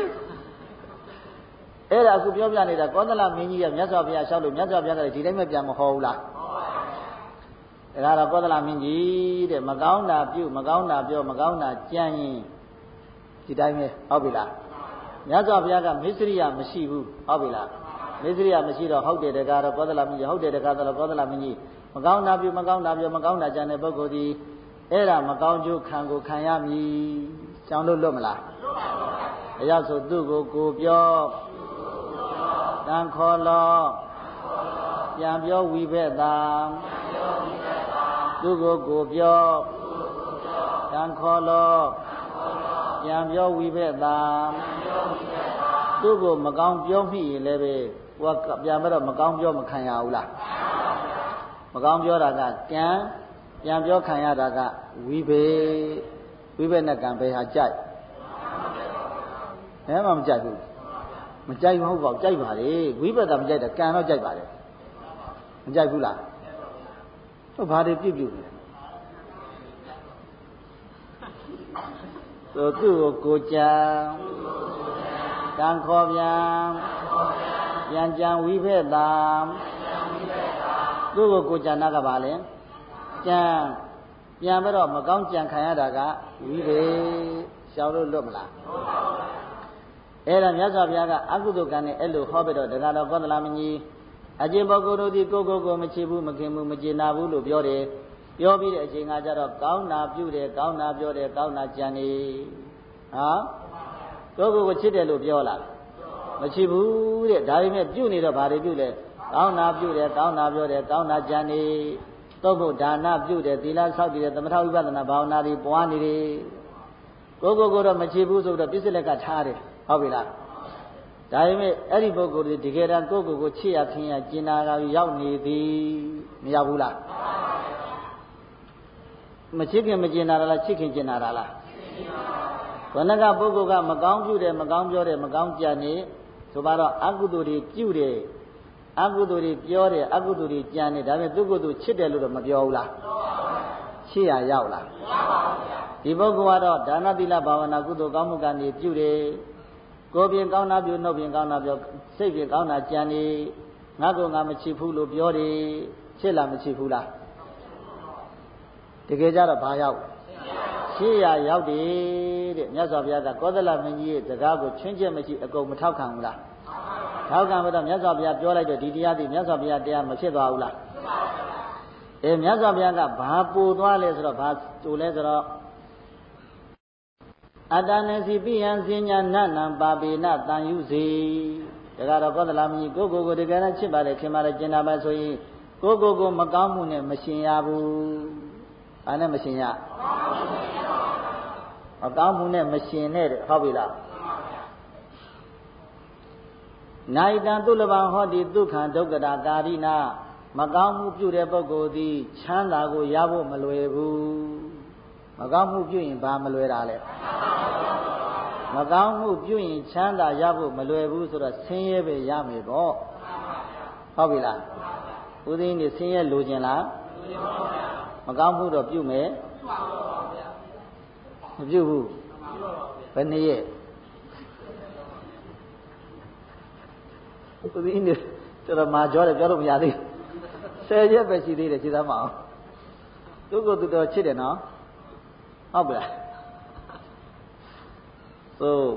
အဲ့ဒါအခုပြောပြနေတာကောသလမင်းကြီးကမြတ်စွာဘုရားလျှောက်လို့မြတ်စွာဘုရားကလည်းဒီတိုင်းပဲပြန်မဟောဘူးလားဒါကတော့ကောသလမင်းကြီးတဲ့မကောင်းတာပြုမကောင်းတာပြောမကောင်းတာကြံရင်ဒီတိုင်းပဲဟုတ်ပြီလားမြတ်စွာဘုရားကမစ္စရိယမရှိဘူးဟုတ်ပြီလားမစ္စရိယမရှိတော့ဟုတ်တယ်တကားတော့ကောသလမင်းကြီးဟုတ်တယ်တကားတော့ကောသလမင်းကြီးမကောင်းတာပြုမကောင်းတာပြောမကောင်းတာကြံတဲ့ပုဂ္ဂိုလ်ဒီအဲ့ဒါမကောင်းကျိုးခံကိုခံရမည်ကြောင်းလို့လွတ်မလားလွတ်ပါဘူးအရောက်ဆိုသူ့ကိုပြောတန်ခေါ်လောပြန်ပြောဝိဘက်သာသူ့ကိုပြောတန်ခေါ်လောပြန်ပြောဝိဘက်သာသူ့ကိုမကောင်းပြောမိရင်လည်းပဲဟိုကပြန်ပြီးတော့မကောင်းပြောမခံရဘူးလားမကောင်းပြောတာကပြန်ပြောခံရတာကဝိဘက်နဲ့ကံပဲဟာကြိုက်ဘယ်မှမကြိုက်ဘူးမကြိုက်မဟုတ်ပါဘူးကြိုက်ပါလေဝိဘက်ကမကြိုက်တာကံတော့ကြိုက်ပါလေမကြိုက်ဘူးလားတော့ဘာတွေပြုတ်နေလဲသူ့ကိုကြံတန်ခေါ်ပြန်ကြံဝိဘက်သာသူ့ကိုကြံနာကပါလေကြံပြန်ပြီးတော့မကောင်းကြံခံရတာကဝိဘေရှောင်လို့လွတ်မလားအဲ့ဒါမြတ်စွာဘုရားကအကုသိုလ်ကံနဲ့အဲ့လိုဟောပြီးတော့တရားတော်ကောသလမင်းကြီးအကျင့်ပုဂ္ဂိုလ်တို့ဒီကိုမချစ်ဘူးမခင်ဘူးမကျေနာဘူးလို့ပြောတယ်ပြောပြီးတဲ့အချိန်ကကျတော့ကောင်းတာပြုတယ်ကောင်းတာပြောတယ်ကောင်းတာကြံနေဟာကိုချစ်တယ်လို့ပြောလားမချစ်ဘူးတဲ့ဒါပေမဲ့ပြုနေတော့ဘာတွေပြုလဲကောင်းတာပြုတယ်ကောင်းတာပြောတယ်ကောင်းတာကြံနေသုတ်ဖို့ဒါနပြုတယ်သီလဆောက်တည်တယ်သမထဝိပဿနာဘာဝနာတွေပွားနေတယ်ကိုတော့မချစ်ဘူးဆိုတော့ပြစ္ဆလက်ကထားတယ်ဟုတ်ပြီလားဒါပေမဲ့အဲ့ဒီပုဂ္ဂိုလ်တွေတကယ်တမ်းကိုချစ်ရခင်ရကျင်နာကရောက်နေသည်မရောက်ဘူးလားမချစ်ခင်မကျင်နာလားချစ်ခင်ကျင်နာလားခொနကပုဂ္ဂိုလ်ကမကောင်းပြုတယ်မကောင်းပြောတယ်မကောင်းကြံနေဆိုပါတော့အကုသိုလ်တွေပြုတယ်အကုသိုလ်တွေပြောတယ်အကုသိုလ်တွေကြံနေဒါပေမဲ့သူကိုယ်သူချစ်တယ်လို့တော့မပြောဘူးလားချစ်ရရောက်လားဒီပုဂ္ဂိုလ်ကတော့ဒါနသီလဘာဝနာကုသိုလ်ကောင်းမှုကံတွေပြုတယ်ကိုယ်ပြင်ကောင်းတာပြုနှုတ်ပြင်ကောင်းတာပြောစိတ်ပြင်ကောင်းတာကြံနေငါကမချစ်ဘူးလို့ပြောတယ်ချစ်လားမချစ်ဘူးလားတကယ်ကြတော့ဘာရောက်ချစ်ရရောက်တယ်တဲ့မြတ်စွာဘုရားကကောသလမင်းကြီးရဲ့စကားကိုချွင်းချက်မရှိအကုန်မထောက်ခံဘူးလားထောက်ခံပြီးတော့မြတ်စွာဘုရားပြောလိုက်တော့ဒီတရားသိမြတ်စွာဘုရားတရားမဖြစ်သွားဘူးလားမြတ်စွာဘုရားကဘာပို့သွားလဲဆိုတော့ဘာတူလဲဆိုတော့အတ္တနစီပိယံစဉ္ညာနနံပါပေနတန်ယူစေဒါကတော့ကောသလမင်းကြီးကိုတကယ်တမ်းချစ်ပါတယ်ခင်ပါတယ်ကျင်နာပါဆိုရင်ကိုမကောင်းမှုနဲ့မရှင်ရဘူးဘာနဲ့မရှင်ရမကောင်းမှုနဲ့မရှင်နဲ့ဟုတ်ပြီလားနိုင်တံသူလဘံဟောတိဒုက္ခံဒုက္ခတာကာရိနာမကောင်းမှုပြုတဲ့ပုဂ္ဂိုလ်သည်ချမ်းသာကိုရဖို့မလွယ်ဘူးမကောင်းမှုပြုရင်ဘာမလွယ်တာလဲမကောင်းမှုပြုရင်ချမ်းသာရဖို့မလွယ်ဘူးဆိုတော့ဆင်းရဲပဲရမယ်ပေါ့ဟုတ်ပြီလားဦးသိန်းနေဆင်းရဲလိုချင်လားမကောင်းမှုတော့ပြုမယ်မပြုဘူးဘယ်နည်းရဲ့ဦးသိန်းနေတော်တော်မာကြောတယ်ပြောလို့မရသေး10ရက်ပဲရှိသေးတယ်ခြေသားမအောင်သူကိုယ်သူတော်ချစ်တယ်နော်ဟုတ်ပြီလားသို့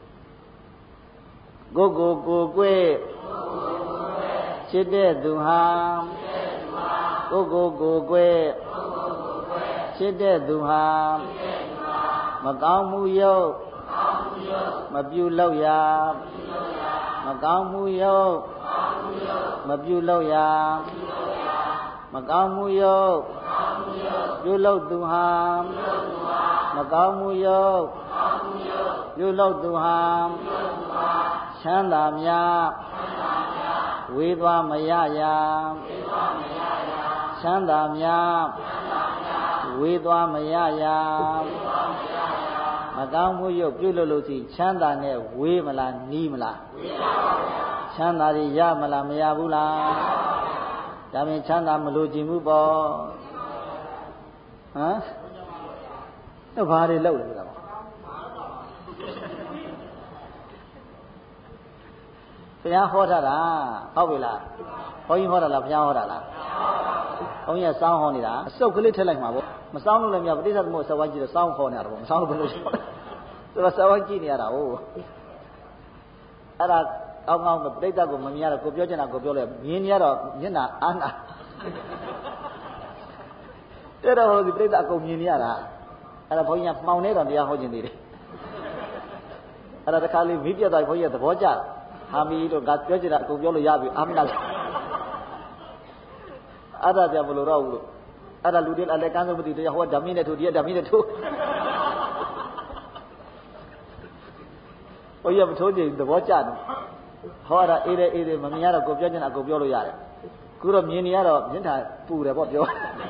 ကိုကွယ်ချစ်တဲ့သူဟာကိုကွယ်ချစ်တဲ့သူဟာမကောင်းမှုရုပ်မပြုလုပ်ရမကောင်းမှုရုပ်မပြုလုပ်ရမကောင်းမှုရုပ်ပြုလုပ်သူဟာမကောင်းမှုရုပ်ပြုလုပ်သူဟာချမ်းသာများဝေးသွားမရရာချမ်းသာများဝေးသွားမရရာမကောင်းမှုရုပ်ပြုလုပ်လို့ရှိချမ်းသာနဲ့ဝေးမလားနီးမလားချမ်းသာတွေရမလားမရဘူးလားဒါပြင်ချမ်းသာမလို့ကြည်မှုပေါ့ဟမ်တော့ဘာတွေလုပ်လဲဆိုတာဘုရားဟောထားတာဟုတ်ပြီလားဘုန်းကြီးဟောတာလားဘုရားဟောတာလားဘုန်းကြီးကစောင်းဟောနေတာအစုပ်ကလေးထည့်လိုက်မှာပေါ့မစောင်းလို့လည်းမရပဋိသတ်သမုပ္ပါဒ်စောင်းကြည့်တော့စောင်းဟောနေရတာပေါ့မစောင်းလို့ဘယ်လိုပြောလဲသူကစောင်းကြည့်နေရတာဟုတ်အဲ့ဒါကောင်းကောင်းပဋိသတ်ကိုမမြင်ရတော့ကိုပြောချင်တာကိုပြောလဲမြင်နေရတော့မျက်နှာအားနာတဲ့တော့ဟိုဒီပဋိသတ်အကုန်မြင်နေရတာအဲ့ဒါဘုန်းကြီးကမှောင်နေတော့တရားဟောခြင်းသေးတယ်အဲ့ဒါတခါလေးမိပြတ်သွားဘုန်းကြီးကသဘောကျတာဟာမီတို့ကပြောချင်တာအကုန်ပြောလို့ရပြီအာမနာအဲ့ဒါကြမလို့တော့ဘူးလို့အဲ့ဒါလူတွေအလက်ကန်းဆုံးမသိတရားဟောဓမ္မီနဲ့ထိုးတရားဓမ္မီနဲ့ထိုးဘုရားမထိုးကြည့်သဘောကျတယ်ဟောတာအေးတယ်မမြင်ရတော့ကိုပြောချင်တာကိုပြောလို့ရတယ်ခုတော့မြင်နေရတော့မြင်တာပူတယ်ပေါ့ပြော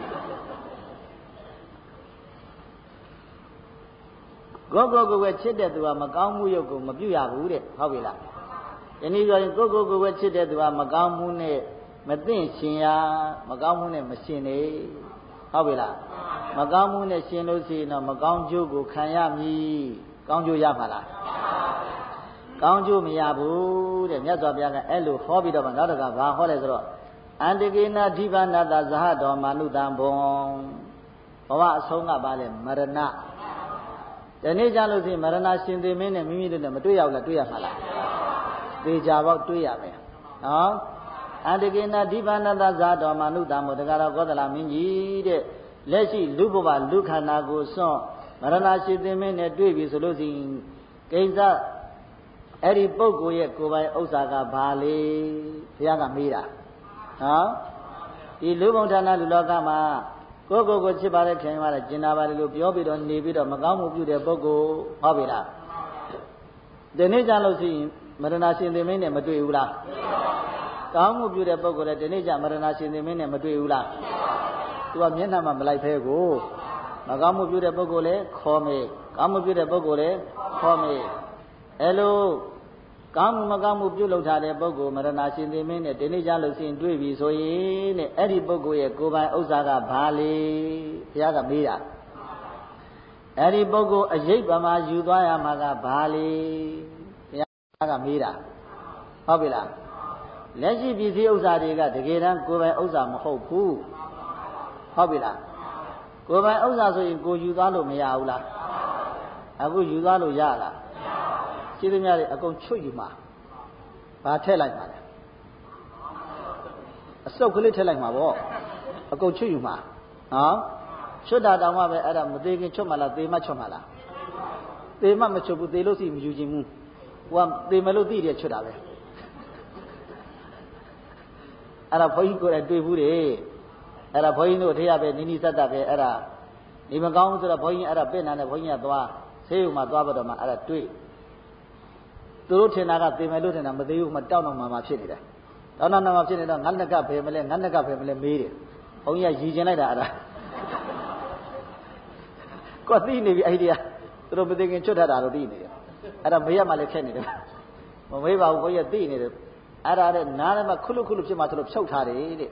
ကိုယ်ချစ်တဲ့သူကမကောင်းမှုရုပ်ကိုမပြုတ်ရဘူးတဲ့ဟုတ်ပြီလားဒီနည်းပြောရင်ကိုယ်ချစ်တဲ့သူကမကောင်းမှုနဲ့မသိရှင်ရမကောင်းမှုနဲ့မရှင်နေဟုတ်ပြီလားမကောင်းမှုနဲ့ရှင်လို့ရှိရင်တော့မကောင်းကျိုးကိုခံရမည်ကောင်းကျိုးရမှာလားကောင်းကျိုးမရဘူးတဲ့မြတ်စွာဘုရားကအဲ့လိုဟောပြီးတော့နောက်တကဘာဟောလဲဆိုတော့အန္တကေနဓိဗနာတဇဟတော်မာနုတံဘုံဘဝအဆုံးကပါလဲမရဏဒီနေ့ကြလို့ရှိရင်မရဏရှင်သေမင်းနဲ့မိမိတို့နဲ့မတွေ့ရဘူးလားတွေ့ရမှာလားသေချာပေါက်တွေ့ရမယ်နော်အန္တကေနဓိဗနာတဇဟတော်မာနုတံဘုံတက္ကရာကောသလမင်းကြီးတဲ့လက်ရှိလူဘဝလူခန္ဓာကိုစွန့်မရဏရှင်သေမင်းနဲ့တွေ့ပြီဆိုလို့ရှိရင်ကိစ္စအဲ့ဒီပုဂ္ဂိုလ်ရဲ့ကိုယ်ပိုင်ဥစ္စာကဘာလဲဘုရားကမေးတာနော်ဒီလူဘုံဌာနလူလောကမှာကိုချစ်ပါတဲ့ခင်ပါတဲ့ကျင်နာပါတယ်လို့ပြောပြီးတော့နေပြီးတော့မကောင်းမှုပြုတဲ့ပုဂ္ဂိုလ်ဟုတ်ပြီလားဒီနေ့ကြလို့ရှိရင်မရဏရှင်သေမင်းနဲ့မတွေ့ဘူးလားကောင်းမှုပြုတဲ့ပုဂ္ဂိုလ်လည်းဒီနေ့ကြမရဏရှင်သေမင်းနဲ့မတွေ့ဘူးလားသူကမျက်နှာမှမလိုက်ဖဲကိုမကောင်းမှုပြုတဲ့ပုဂ္ဂိုလ်လည်းခေါ်မေးကောင်းမှုပြုတဲ့ပုဂ္ဂိုလ်လည်းခေါ်မေးအဲ့လိုကောင်းမှုမကောင်းမှုပြုလုပ်ထားတဲ့ပုဂ္ဂိုလ်မရဏရှင်သေမင်းနဲ့ဒီနေ့ကြလို့ရှိရင်တွေ့ပြီဆိုရင်တဲ့အဲ့ဒီပုဂ္ဂိုလ်ရဲ့ကိုယ်ပိုင်ဥစ္စာကဘာလဲဘုရားကမေးတာအဲ့ဒီပုဂ္ဂိုလ်အရေးပမာယူသွားရမှာကဘာလဲဘုရားကမေးတာဟုတ်ပြီလားလက်ရှိပစ္စည်းဥစ္စာတွေကတကယ်တမ်းကိုယ်ပိုင်ဥစ္စာမဟုတ်ဘူးဟုတ်ပြီလားကိုယ်ပိုင်ဥစ္စာဆိုရင်ကိုယူသွားလို့မရဘူးလားအခုယူသွားလို့ရလားရှိသမျှတွေအကုန်ချွတ်ယူမှာဘာထည့်လိုက်မှာလဲအစုပ်ကလေးထည့်လိုက်မှာပေါ့အကုန်ချွတ်ယူမှာနော်ချွတ်တာတောင်မှပဲအဲ့ဒါမသေးခင်ချွတ်မှလားသေမှချွတ်မှလားသေမှမချွတ်ဘူးသေလို့ရှိမယူခြင်းဘူးဟိုကသေမလို့သိတယ်ချွတ်တာပဲအဲ့ဒါဘုန်းကြီးကိုယ်တိုင်တွေ့ဘူးတယ်အဲ့ဒါဘုန်းကြီးတို့ထေရပဲနိနိစက်တာပဲအဲ့ဒါဒီမကောင်းဘူးဆိုတော့ဘုန်းကြီးအဲ့ဒါပြင့်နာနဲ့ဘုန်းကြီးကသွားဆေးရုံမှာသွားပြီးတော့မှအဲ့ဒါတွေ့သူတို့ထင်တာကသေမယ်လို့ထင်တာမသေးဘူးမှတောက်တော့မှဖြစ်နေတယ်တောက်တော့မှဖြစ်နေတော့ငါလက်ကဖယ်မလဲငါလက်ကဖယ်မလဲမေးတယ်ဘုန်းကြီးကရည်ကျင်လိုက်တာအဲ့ဒါကိုသိနေပြီအဲ့ဒီကသူတို့မသိခင်ချွတ်ထတာတော့သိနေတယ်အဲ့ဒါမေးရမှလည်းခက်နေတယ်မမေးပါဘူးဘုန်းကြီးကသိနေတယ်အဲ့ဒါတဲ့နားထဲမှာခုလုဖြစ်မှဆိုလို့ဖြုတ်ထားတယ်တဲ့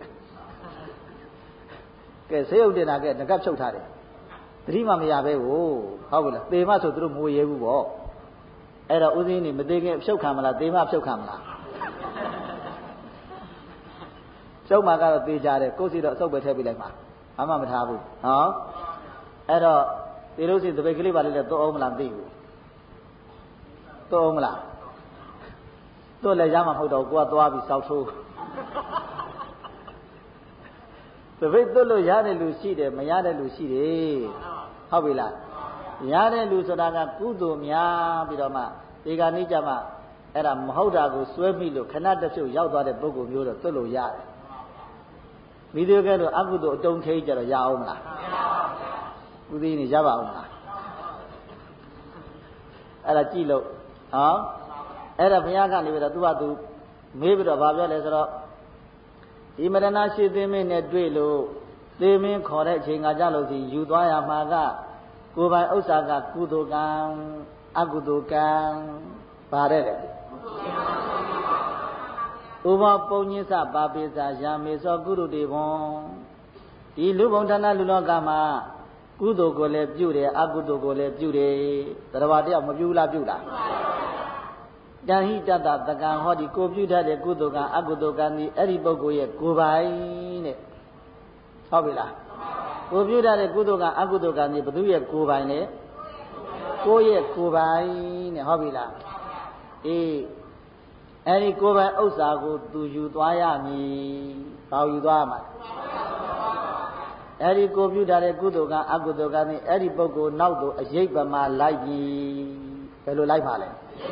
ကဲဆေးရုံတင်တာကဲငကပ်ဖြုတ်ထားတယ်တတိမှမရပဲဟုတ်ပြီလားသေမှဆိုသူတို့မဝေရဲဘူးပေါ့အဲ့တော့ဦးဇင်းနေမသေးခင်ဖြုတ်ခံမလားသေမှဖြုတ်ခံမလားဖြုတ်မှကတော့သေကြတယ်ကိုယ်စီတော့အစုပ်ပဲထည့်ပြလိုက်မှာဟဘာမှမထားဘူးဟောအဲ့တော့ဒီလိုစီတပိတ်ကလေးပါလေးလည်းသွတ်အောင်မလားမသိဘူးသွတ်အောင်မလားသွတ်လည်းရမှာမဟုတ်တော့ကိုကသွားပြီးစောက်ထိုးတပိတ်သွတ်လို့ရတဲ့လူရှိတယ်မရတဲ့လူရှိတယ်ဟုတ်ပြီလားရတဲ့လူဆိုတာကကုသိုလ်များပြီးတော့မှဒီကနေ့ကျမှအဲ့ဒါမဟုတ်တာကိုစွဲမိလို့ခဏတစ်ဖြုတ်ရောက်သွားတဲ့ပုဂ္ဂိုလ်မျိုးတော့သွတ်လို့ရတယ်မိသေးကဲလို့အကုသိုလ်အတုံးထိကြတော့ရအောင်မလားမရပါဘူးဥသိနေရပါအောင်မလားအဲ့ဒါကြည့်လို့ဟောအဲ့ဒါဘုရားကနေပြီးတော့သူကသူမေးပြီးတော့ဗာပြောလဲဆိုတော့ဒီမရဏရှိသိမင်းနဲ့တွေ့လို့သေမင်းခေါ်တဲ့အချိန်ကကြလို့စီယူသွားရမှာကကိုယ်ပိုင်ဥစ္စာကကုသိုလ်ကံအကုသိုလ်ကံပါတဲ့လေဥပပုညစ္စပါပိစာယာမေသောကုရုတေဘွန်ဒီလူဘုံဌာနလူလောကမှာကုသိုလ်ကိုလည်းပြုတယ်အကုသိုလ်ကိုလည်းပြုတယ်တရားတရားမပြုလားပြုလားတန်ဟိတတတကံဟောဒီကိုပြုတတ်တဲ့ကုသိုလ်ကအကုသိုလ်ကံဒီအဲ့ဒီပုဂ္ဂိုလ်ရဲ့ကိုယ်ပိုင်တဲ့ဟုတ်ပြီလားကိုပြုတတ်တဲ့ကုသိုလ်ကအကုသိုလ်ကံဒီဘသူရဲ့ကိုယ်ပိုင်လဲကိုယ့်ရဲ့ကိုယ်ပိုင်တဲ့ဟုတ်ပြီလားအေးအဲ့ဒီကိုယ်ပိုင်ဥစ္စာကိုသူယူသွားရမည်ဘာယူသွားမှာအဲ့ဒီကိုပြုတတ်တဲ့ကုသိုလ်ကအကုသိုလ်ကံဒီအဲ့ဒီပုဂ္ဂိုလ်နောက်သို့အရေးပမာလိုက်ပြီဘယ်လိုလိုက်ပါလဲ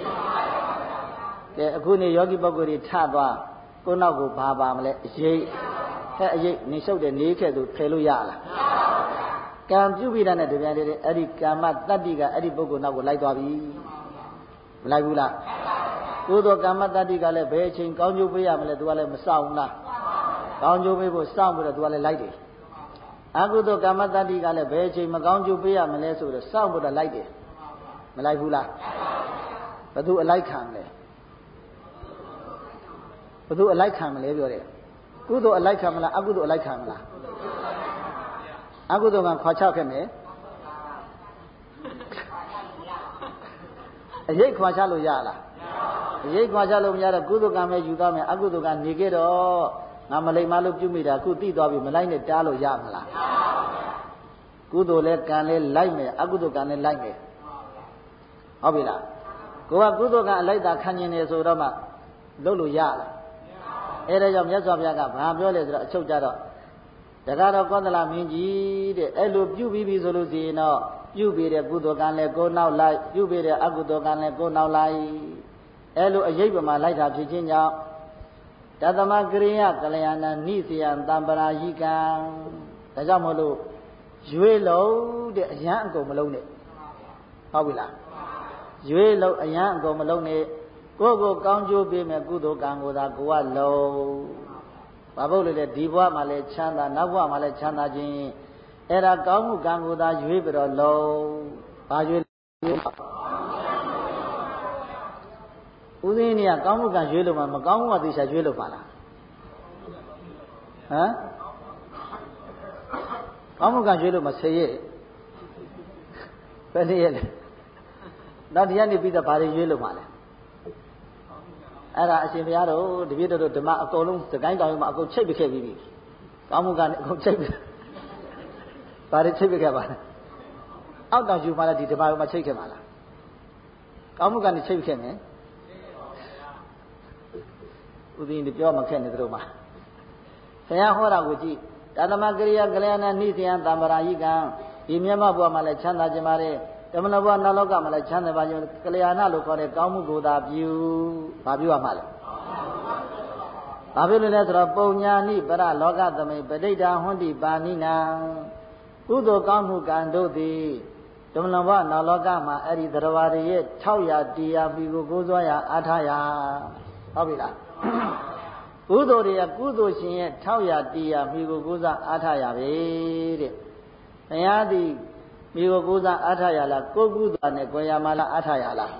ကဲအခုနေယောဂီပုဂ္ဂိုလ်တွေထသွားကိုနောက်ကိုဘာပါမလဲအရေးအရေးနေလျှုပ်တဲ့နေခဲ့သူဖယ်လို့ရလားကံပြုပြီးတဲ့နဲ့တပြန်လေးအဲ့ဒီကာမတတ္တိကအဲ့ဒီပုဂ္ဂိုလ်နောက်ကိုလိုက်သွားပြီမလိုက်ဘူးလားကုသိုလ်ကာမတတ္တိကလည်းဘယ်အချိန်ကောင်းကျိုးပေးရမလဲသူကလည်းမစောင့်ဘူးလားကောင်းကျိုးပေးဖို့စောင့်ပြီးတော့သူကလည်းလိုက်တယ်အကုသိုလ်ကာမတတ္တိကလည်းဘယ်အချိန်မကောင်းကျိုးပေးရမလဲဆိုတော့စောင့်ပြီးတော့လိုက်တယ်မလိုက်ဘူးလားဘယ်သူအလိုက်ခံလဲဘယ်သူအလိုက်ခံမလဲပြောတယ်ကုသိုလ်အလိုက်ခံမလားအကုသိုလ်အလိုက်ခံမလားအကုသိုလ်ကခွာချခဲ့မယ်အရေးခွာချလို့ရလားအရေးခွာချလို့မရတော့ကုသိုလ်ကံပဲယူသွားမယ်အကုသိုလ်ကနေခဲ့တော့ငါမလိမ္မာလို့ပြုမိတာခုသိသွားပြီမလိုက်နဲ့တားလို့ရမလားကုသိုလ်လည်းကံလည်းလိုက်မယ်အကုသိုလ်ကံလည်းလိုက်မယ်ဟုတ်ပြီလားကိုကကုသိုလ်ကအလိုက်တာခံကျင်နေဆိုတော့မှလုပ်လို့ရလားအဲ့ဒါကြောင့်မြတ်စွာဘုရားကဘာပြောလဲဆိုတော့အချုပ်ကြတော့တကားတော့ကောသလမင်းကြီးတဲ့အဲ့လိုပြုပြီးပြီဆိုလို့ရှိရင်တော့ပြုပြီးတဲ့ကုသိုလ်ကံလည်းကိုနောက်လိုက်ပြုပြီးတဲ့အကုသိုလ်ကံလည်းကိုနောက်လိုက်အဲ့လိုအရေးပမာလိုက်တာဖြစ်ခြင်းကြောင့်တသမကရိယကလျာဏနိစယံတံပရာယိကံဒါကြောင့်မို့လို့ရွေးလုံးတဲ့အရန်အကုန်မလုံးနဲ့ဟုတ်ပြီလားရွေးလုံးအရန်အကုန်မလုံးနဲ့ကိုယ့်ကိုကောင်းကျိုးပေးမယ်ကုသိုလ်ကံကိုသာကိုကလုံးဘာဖို့လဲဒီဘဝမှာလဲချမ်းသာနောက်ဘဝမှာလဲချမ်းသာခြင်းအဲ့ဒါကောင်းမှုကံကိုသာရွေးပြီးတော့လုံးဘာရွေးဦးသိန်းနေကကောင်းမှုကံရွေးလို့မှမကောင်းမှုကသေချာရွေးလို့ပါလားဟမ်ကောင်းမှုကံရွေးလို့မဆေးရဲ့ဘယ်နည်းရဲ့လဲနောက်တရားနေပြီးတော့ဘာတွေရွေးလို့ပါလဲအဲ့ဒါအရှင်ဘုရားတို့တပည့်တော်ဓမ္မအကုန်လုံးသကိုင်းတောင်မှာအကုန်ချိတ်ပခဲ့ပြီးပြီကောင်းမှုကနေအကုန်ချိတ်ပဘာတွေချိတ်ပခဲ့ပါလဲအောက်တောင်ယူမှလည်းဒီဓမ္မမှာချိတ်ခဲ့ပါလားကောင်းမှုကနေချိတ်ခဲ့မယ်ဥဒိင်းပြောမှခက်နေတို့မှာဘုရားဟောတာကိုကြည့်တသမကရိယာကလျာဏနိစယံတံပရာယိကံဒီမြတ်မဘုရားမှာလည်းချမ်းသာခြင်းပါတယ်ဓမ္မနဘဝနောက်လောကမှာလည်းချမ်းသာပါခြင်းကလျာဏလို့ခေါ်တဲ့ကောင်းမှုကိုသာပြုဘာပြုရမှာလဲဘာပြုလို့လဲဆိုတော့ပုံညာနိပရလောကသမိပဋိဒာဟွန္တိပါဏိနံကုသိုလ်ကောင်းမှုကံတို့သည်ဓမ္မနဘဝနောက်လောကမှာအဲ့ဒီသရဝရရဲ့600တရားပြီးကိုကိုးစွားရအားထားရဟုတ်ပြီလားကုသိုလ်တွေကကုသိုလ်ရှင်ရဲ့600တရားပြီးကိုကိုးစွားအားထားရပဲတဲ့ဘုရားသည်မိကိုကိုးစားအားထားရလားကိုကုသနဲ့ကိုရမလားအားထားရလား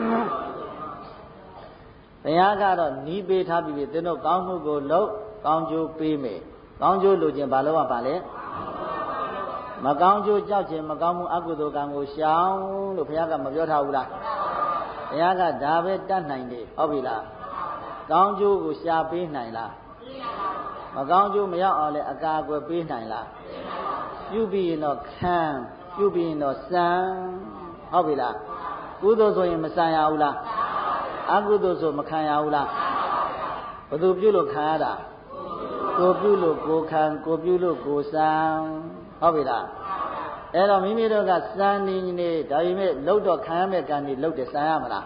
ဘုရားကတော့နီးပေးထားပြီးသင်တို့ကောင်းမှုကိုလုပ်ကောင်းကျိုးပေးမယ်ကောင်းကျိုးလိုချင်ဘာလို့ရပါလဲမကောင်းကျိုးကြောက်ခြင်းမကောင်းမှုအကုသိုလ်ကံကိုရှောင်လို့ဘုရားကမပြောထားဘူးလားဘုရားကဒါပဲတတ်နိုင်တယ်ဟုတ်ပြီလားကောင်းကျိုးကိုရှာပေးနိုင်လားမကောင်းကျိုးမရောက်အောင်လဲအကာအကွယ်ပေးနိုင်လားပြုပြီးရင်တော့ခံပြုပြီးရင်တော့စံဟုတ်ပြီလားကုသိုလ်ဆိုရင်မစံရဘူးလားအကုသိုလ်ဆိုမခံရဘူးလားဘယ်သူပြုလို့ခံရတာကိုပြုလို့ကိုခံကိုပြုလို့ကိုစံဟုတ်ပြီလားအဲ့တော့မိမိတို့ကစံနေနေဒါပေမဲ့လှုပ်တော့ခံရမဲ့ကံนี่လှုပ်တယ်စံရမလား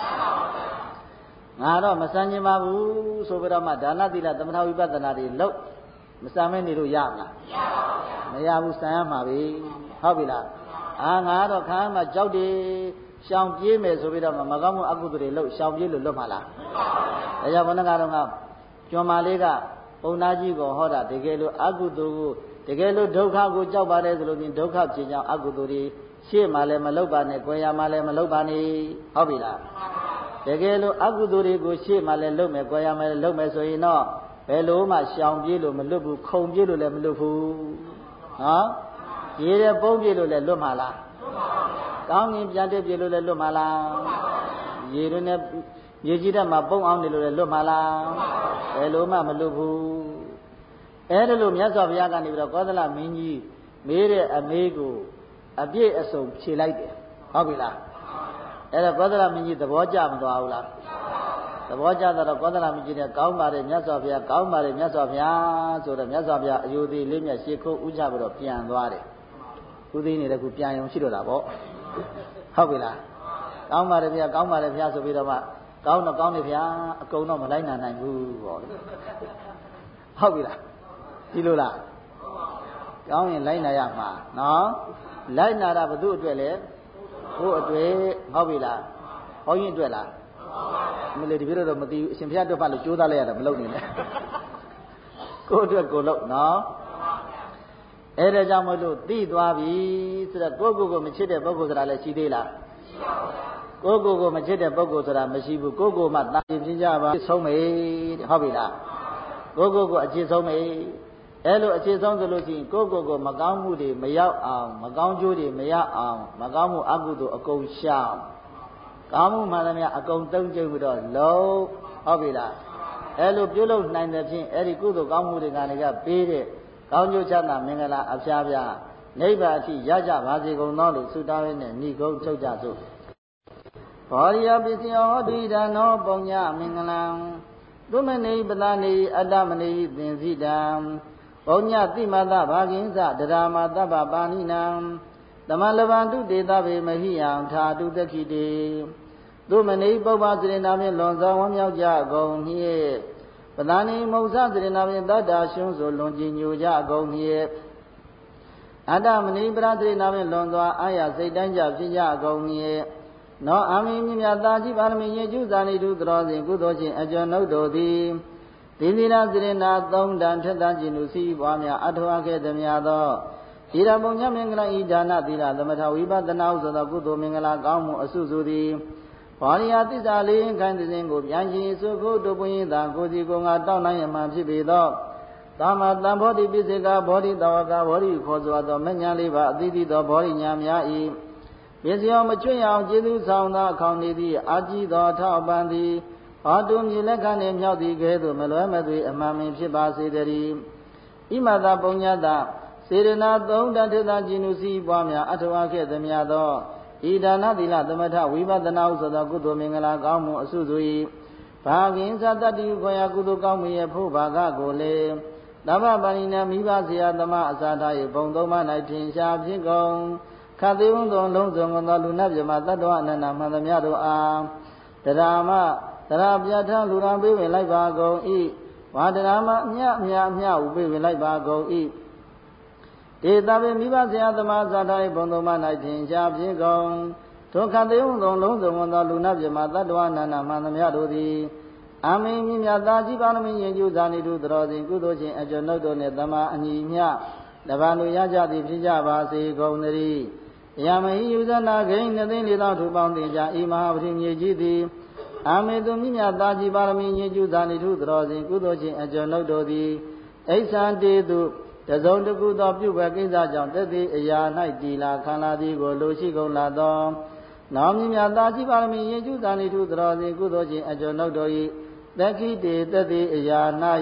ငါတော့မစံကျင်ပါဘူးဆိုပြီးတော့မှဒါနသီလသမထဝိပဿနာတွေလှုပ်မစံမဲနေလို့ရမလားမရဘူးစံရမှာပဲဟုတ်ပြီလားငါတော့ခံရမှာကြောက်တယ်ရှောင်ပြေးမယ်ဆိုပြီးတော့မကောင်းမှုအကုသိုလ်တွေလှုပ်ရှောင်ပြေးလို့လွတ်မှာလားဒါကြောင့်ဘုန်းတော်ကတော့ကျွမ်းမာလေးကပုံနာကြီးကိုဟောတာတကယ်လို့အကုသိုလ်ကိုတကယ်လို့ဒုက္ခကိုကြောက်ပါတယ်ဆိုလို့ချင်းဒုက္ခဖြစ်ကြောင်းအကုသိုလ်တွေရှေ့မှာလည်းမလုပ်ပါနဲ့၊ကိုယ်ရမှာလည်းမလုပ်ပါနဲ့ဟုတ်ပြီလားတကယ်လို့အကုသိုလ်တွေကိုရှေ့မှာလည်းလုပ်မယ်၊ကိုယ်ရမှာလည်းလုပ်မယ်ဆိုရင်တော့ဘယ်လိုမှရှောင်ပြေးလို့မလွတ်ဘူးခုံပြေးလို့လည်းမလွတ်ဘူးနော်ရေတဲ့ပုံးပြေးလို့လည်းလွတ်မှာလားကောင်းရင်ပြန်တက်ပြေးလို့လည်းလွတ်မှာလားရေတွေနဲ့မြေကြီးတက်မှာပုံအောင်နေလို့လည်းလွတ်မှာလားဘယ်လိုမှမလွတ်ဘူးအဲ့ဒါလို့မြတ်စွာဘုရားကနေပြီးတော့ကောသလမင်းကြီးမေးတဲ့အမေးကိုအပြည့်အစုံဖြေလိုက်တယ်ဟုတ်ပြီလားအဲ့တော့ကောသလမင်းကြီးသဘောကျမသွားဘူးလားသဘောကျတော့ကောသလမင်းကြီးနဲ့ကောင်းပါတယ်မြတ်စွာဘုရားကောင်းပါတယ်မြတ်စွာဘုရားဆိုတော့မြတ်စွာဘုရားအယုသေးလေးမြတ်ရှေးခိုးဥချပြီးတော့ပြန်သွားတယ်ဥသိနေတဲ့ခုပြန်ရုံရှိတော့တာပေါ့ဟုတ်ပြီလားကောင်းပါတယ်ဗျာကောင်းပါတယ်ဗျာဆိုပြီးတော့မှကောင်းတော့ကောင်းတယ်ဗျာအကုန်တော့မလိုက်နိုင်ဘူးပေါ့ဟုတ်ပြီလားဒီလိုလားကောင်းရင်လိုက်နာရမှာနော်လိုက်နာတာဘု து အတွက်လေဘုအတွက်ဟုတ်ပြီလားဘုန်းကြီးအတွက်လားမလေးဒီပြတော့မသိဘူးအရှင်ဘုရားအတွက်ပါလို့ကြိုးစားလိုက်ရတာမလုပ်နေနဲ့ကိုယ့်အတွက်ကိုလုပ်နော်အဲ့ဒါကြောင့်မလို့သိသွားပြီဆိုတော့ကိုယ့်ကိုယ်ကိုမချစ်တဲ့ပုဂ္ဂိုလ်ဆိုတာလည်းရှိသေးလားကိုယ့်ကိုယ်ကိုမချစ်တဲ့ပုဂ္ဂိုလ်ဆိုတာမရှိဘူးကိုယ့်ကိုယ်မှတာပြင်းကြပါဆုံးမေဟုတ်ပြီလားကိုယ့်ကိုယ်ကိုအခြေဆုံးမေအဲ့လိုအခြေဆုံးဆိုလို့ရှိရင်ကိုယ့်ကိုယ်ကိုမကောင်းမှုတွေမရောက်အောင်မကောင်းကျိုးတွေမရအောင်မကောင်းမှုအကုသိုလ်အကုန်ရှောင်ကောင်းမှုမှန်သမျှအကုန်သုံးကျုပ်ပြီးတော့လုံးဟုတ်ပြီလားအဲ့လိုပြုလုပ်နိုင်တဲ့ဖြင့်အဲ့ဒီကုသိုလ်ကောင်းမှုတွေကနေကပေးတဲ့ကောင်းကျိုးချမ်းသာမင်္ဂလာအဖျားဖျားနိဗ္ဗာန်အထိရကြပါစေကုန်သောလို့ဆုတောင်းရင်းနဲ့ဏိဂုံးထုတ်ကြစို့ဘောရိယပစ္စယောဒိဋ္ဌနောပုံညမင်္ဂလံသုမနေပဒနေအတ္တမနေသင်္စိတံပုံညတိမတဘာဂိဉ္စတရာမတပ္ပပါဏိနံသမလဗန္တုတေသဗေမဟိယံထာတုတခိတေသုမနေပုပ္ပစရိနာဖြင့်လွန်ဆောင်ဝမ်းမြောက်ကြကုန်နှင့်ပဒနေမௌစစရိနာဖြင့်တတ္တာရှုံးဆိုလွန်ကြည်ညိုကြကုန်နှင့်အတ္တမနေပရစရိနာဖြင့်လွန်စွာအာရစိတ်တိုင်းကြဖြစ်ကြကုန်နှင့်နောအမိမြမြတာจิပါရမီယေကျုဇာနိတုသရောစဉ်ကုသိုလ်ရှင်အကျော်နှုတ်တို့သည်သီလစရိနာသုံးတန်ထက်တန်ကျင်သူစီးပွားများအထောက်အခဲသည်များသောသီလပုံညမင်္ဂလာဤဒါနသီလသမထဝိပဿနာဟုဆိုသောကုသိုလ်မင်္ဂလာကောင်းမှုအစုစုသည်ဘောရိယသစ္စာလေးခိုင်းစဉ်ကိုပြန်ခြင်းစုခုတုပွင့်သာကိုစီကိုငါတောင်းနိုင်ရမှဖြစ်ပေသောသာမတံဘောဓိပိစိကဘောဓိတဝကဘောဓိခေါ်စွာသောမဉ္ဇဉ်လေးပါအသီးသီးသောဘောဓိညာများ၏ပစ္စယောမချွတ်ရအောင်ကျေးဇူးဆောင်သောအခေါင်နေသည့်အာကြည့်သောထောက်ပံ့သည်ဟောတုမြေလက်ခံနှင့်မြောက်သည်ကဲ့သို့မလွဲမသွေအမှန်ပင်ဖြစ်ပါစေတည်းဣမတပုံညတစေရနာသုံးတန်ထေသကျင်သူစီးပွားများအထောက်အခဲသည်များသောဤဒါနသီလသမထဝိပဿနာဟုဆိုသောကုသိုလ်မင်္ဂလာကောင်းမှုအစုစု၏ဘာဂင်္စတတ္တိခွင့်ရကုသိုလ်ကောင်းမှုရဲ့ဖို့ဘာကကိုလည်းတမ္ပပါဏိနမိဘဆရာသမားအစာထား၏ဘုံသုံးပါး၌ထင်ရှားဖြစ်ကုန်ခတ်သေးဝန်းသောလုံးစုံသောလူနာပြမတတ္တဝအနန္တမှန်သမျှတို့အားတရားမတရားပြဋ္ဌာန်းလူရန်ပေးဝင်လိုက်ပါကုန်၏ဝါတရားမအမြအမြဥပေးဝင်လိုက်ပါကုန်၏ဒေသပင်မိဘဆရာသမားစာထား၏ဘုံသုံးပါး၌ထင်ရှားဖြစ်ကုန်ထိုခတ်သေးဝန်းသောလုံးစုံသောလူနာပြမတတ္တဝအနန္တမှန်သမျှတို့သည်အမင်းမြတ်သာကြီးပါရမီရင်ကျူးဇာနိတုသရောစဉ်ကုသိုလ်ရှင်အကျွန်ုပ်တို့နှင့်တမအညီမြတပံတို့ရကြသည်ဖြစ်ကြပါစေကုန်သတည်းယမဟိယူဇနာဂိဉ္2သိန်း4သောင်းထူပေါင်းတင်ကြဤမဟာပတိမြေကြီးသည်အမေသူမြတ်သာကြီးပါရမီရင်ကျူးဇာနိတုသရောစဉ်ကုသိုလ်ရှင်အကျွန်ုပ်တို့သည်အိဆံတေတုတစုံတခုသောပြုဘကိစ္စကြောင့်တသက်အရာ၌တည်လာခံလာသည်ကိုလိုရှိကုန်လာသောနောင်မြတ်သာကြီးပါရမီရင်ကျူးဇာနိတုသရောစဉ်ကုသိုလ်ရှင်အကျွန်ုပ်တို့၏သက္ခိတေတသက်အရာ၌ထ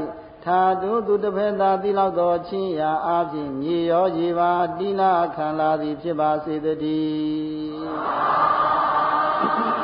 ထာတုသူတစ်ဖက်သာတိလောက်သောချင်းရာအပြင်မြေရောရေပါတိနာခံလာသည်ဖြစ်ပါစေတည်း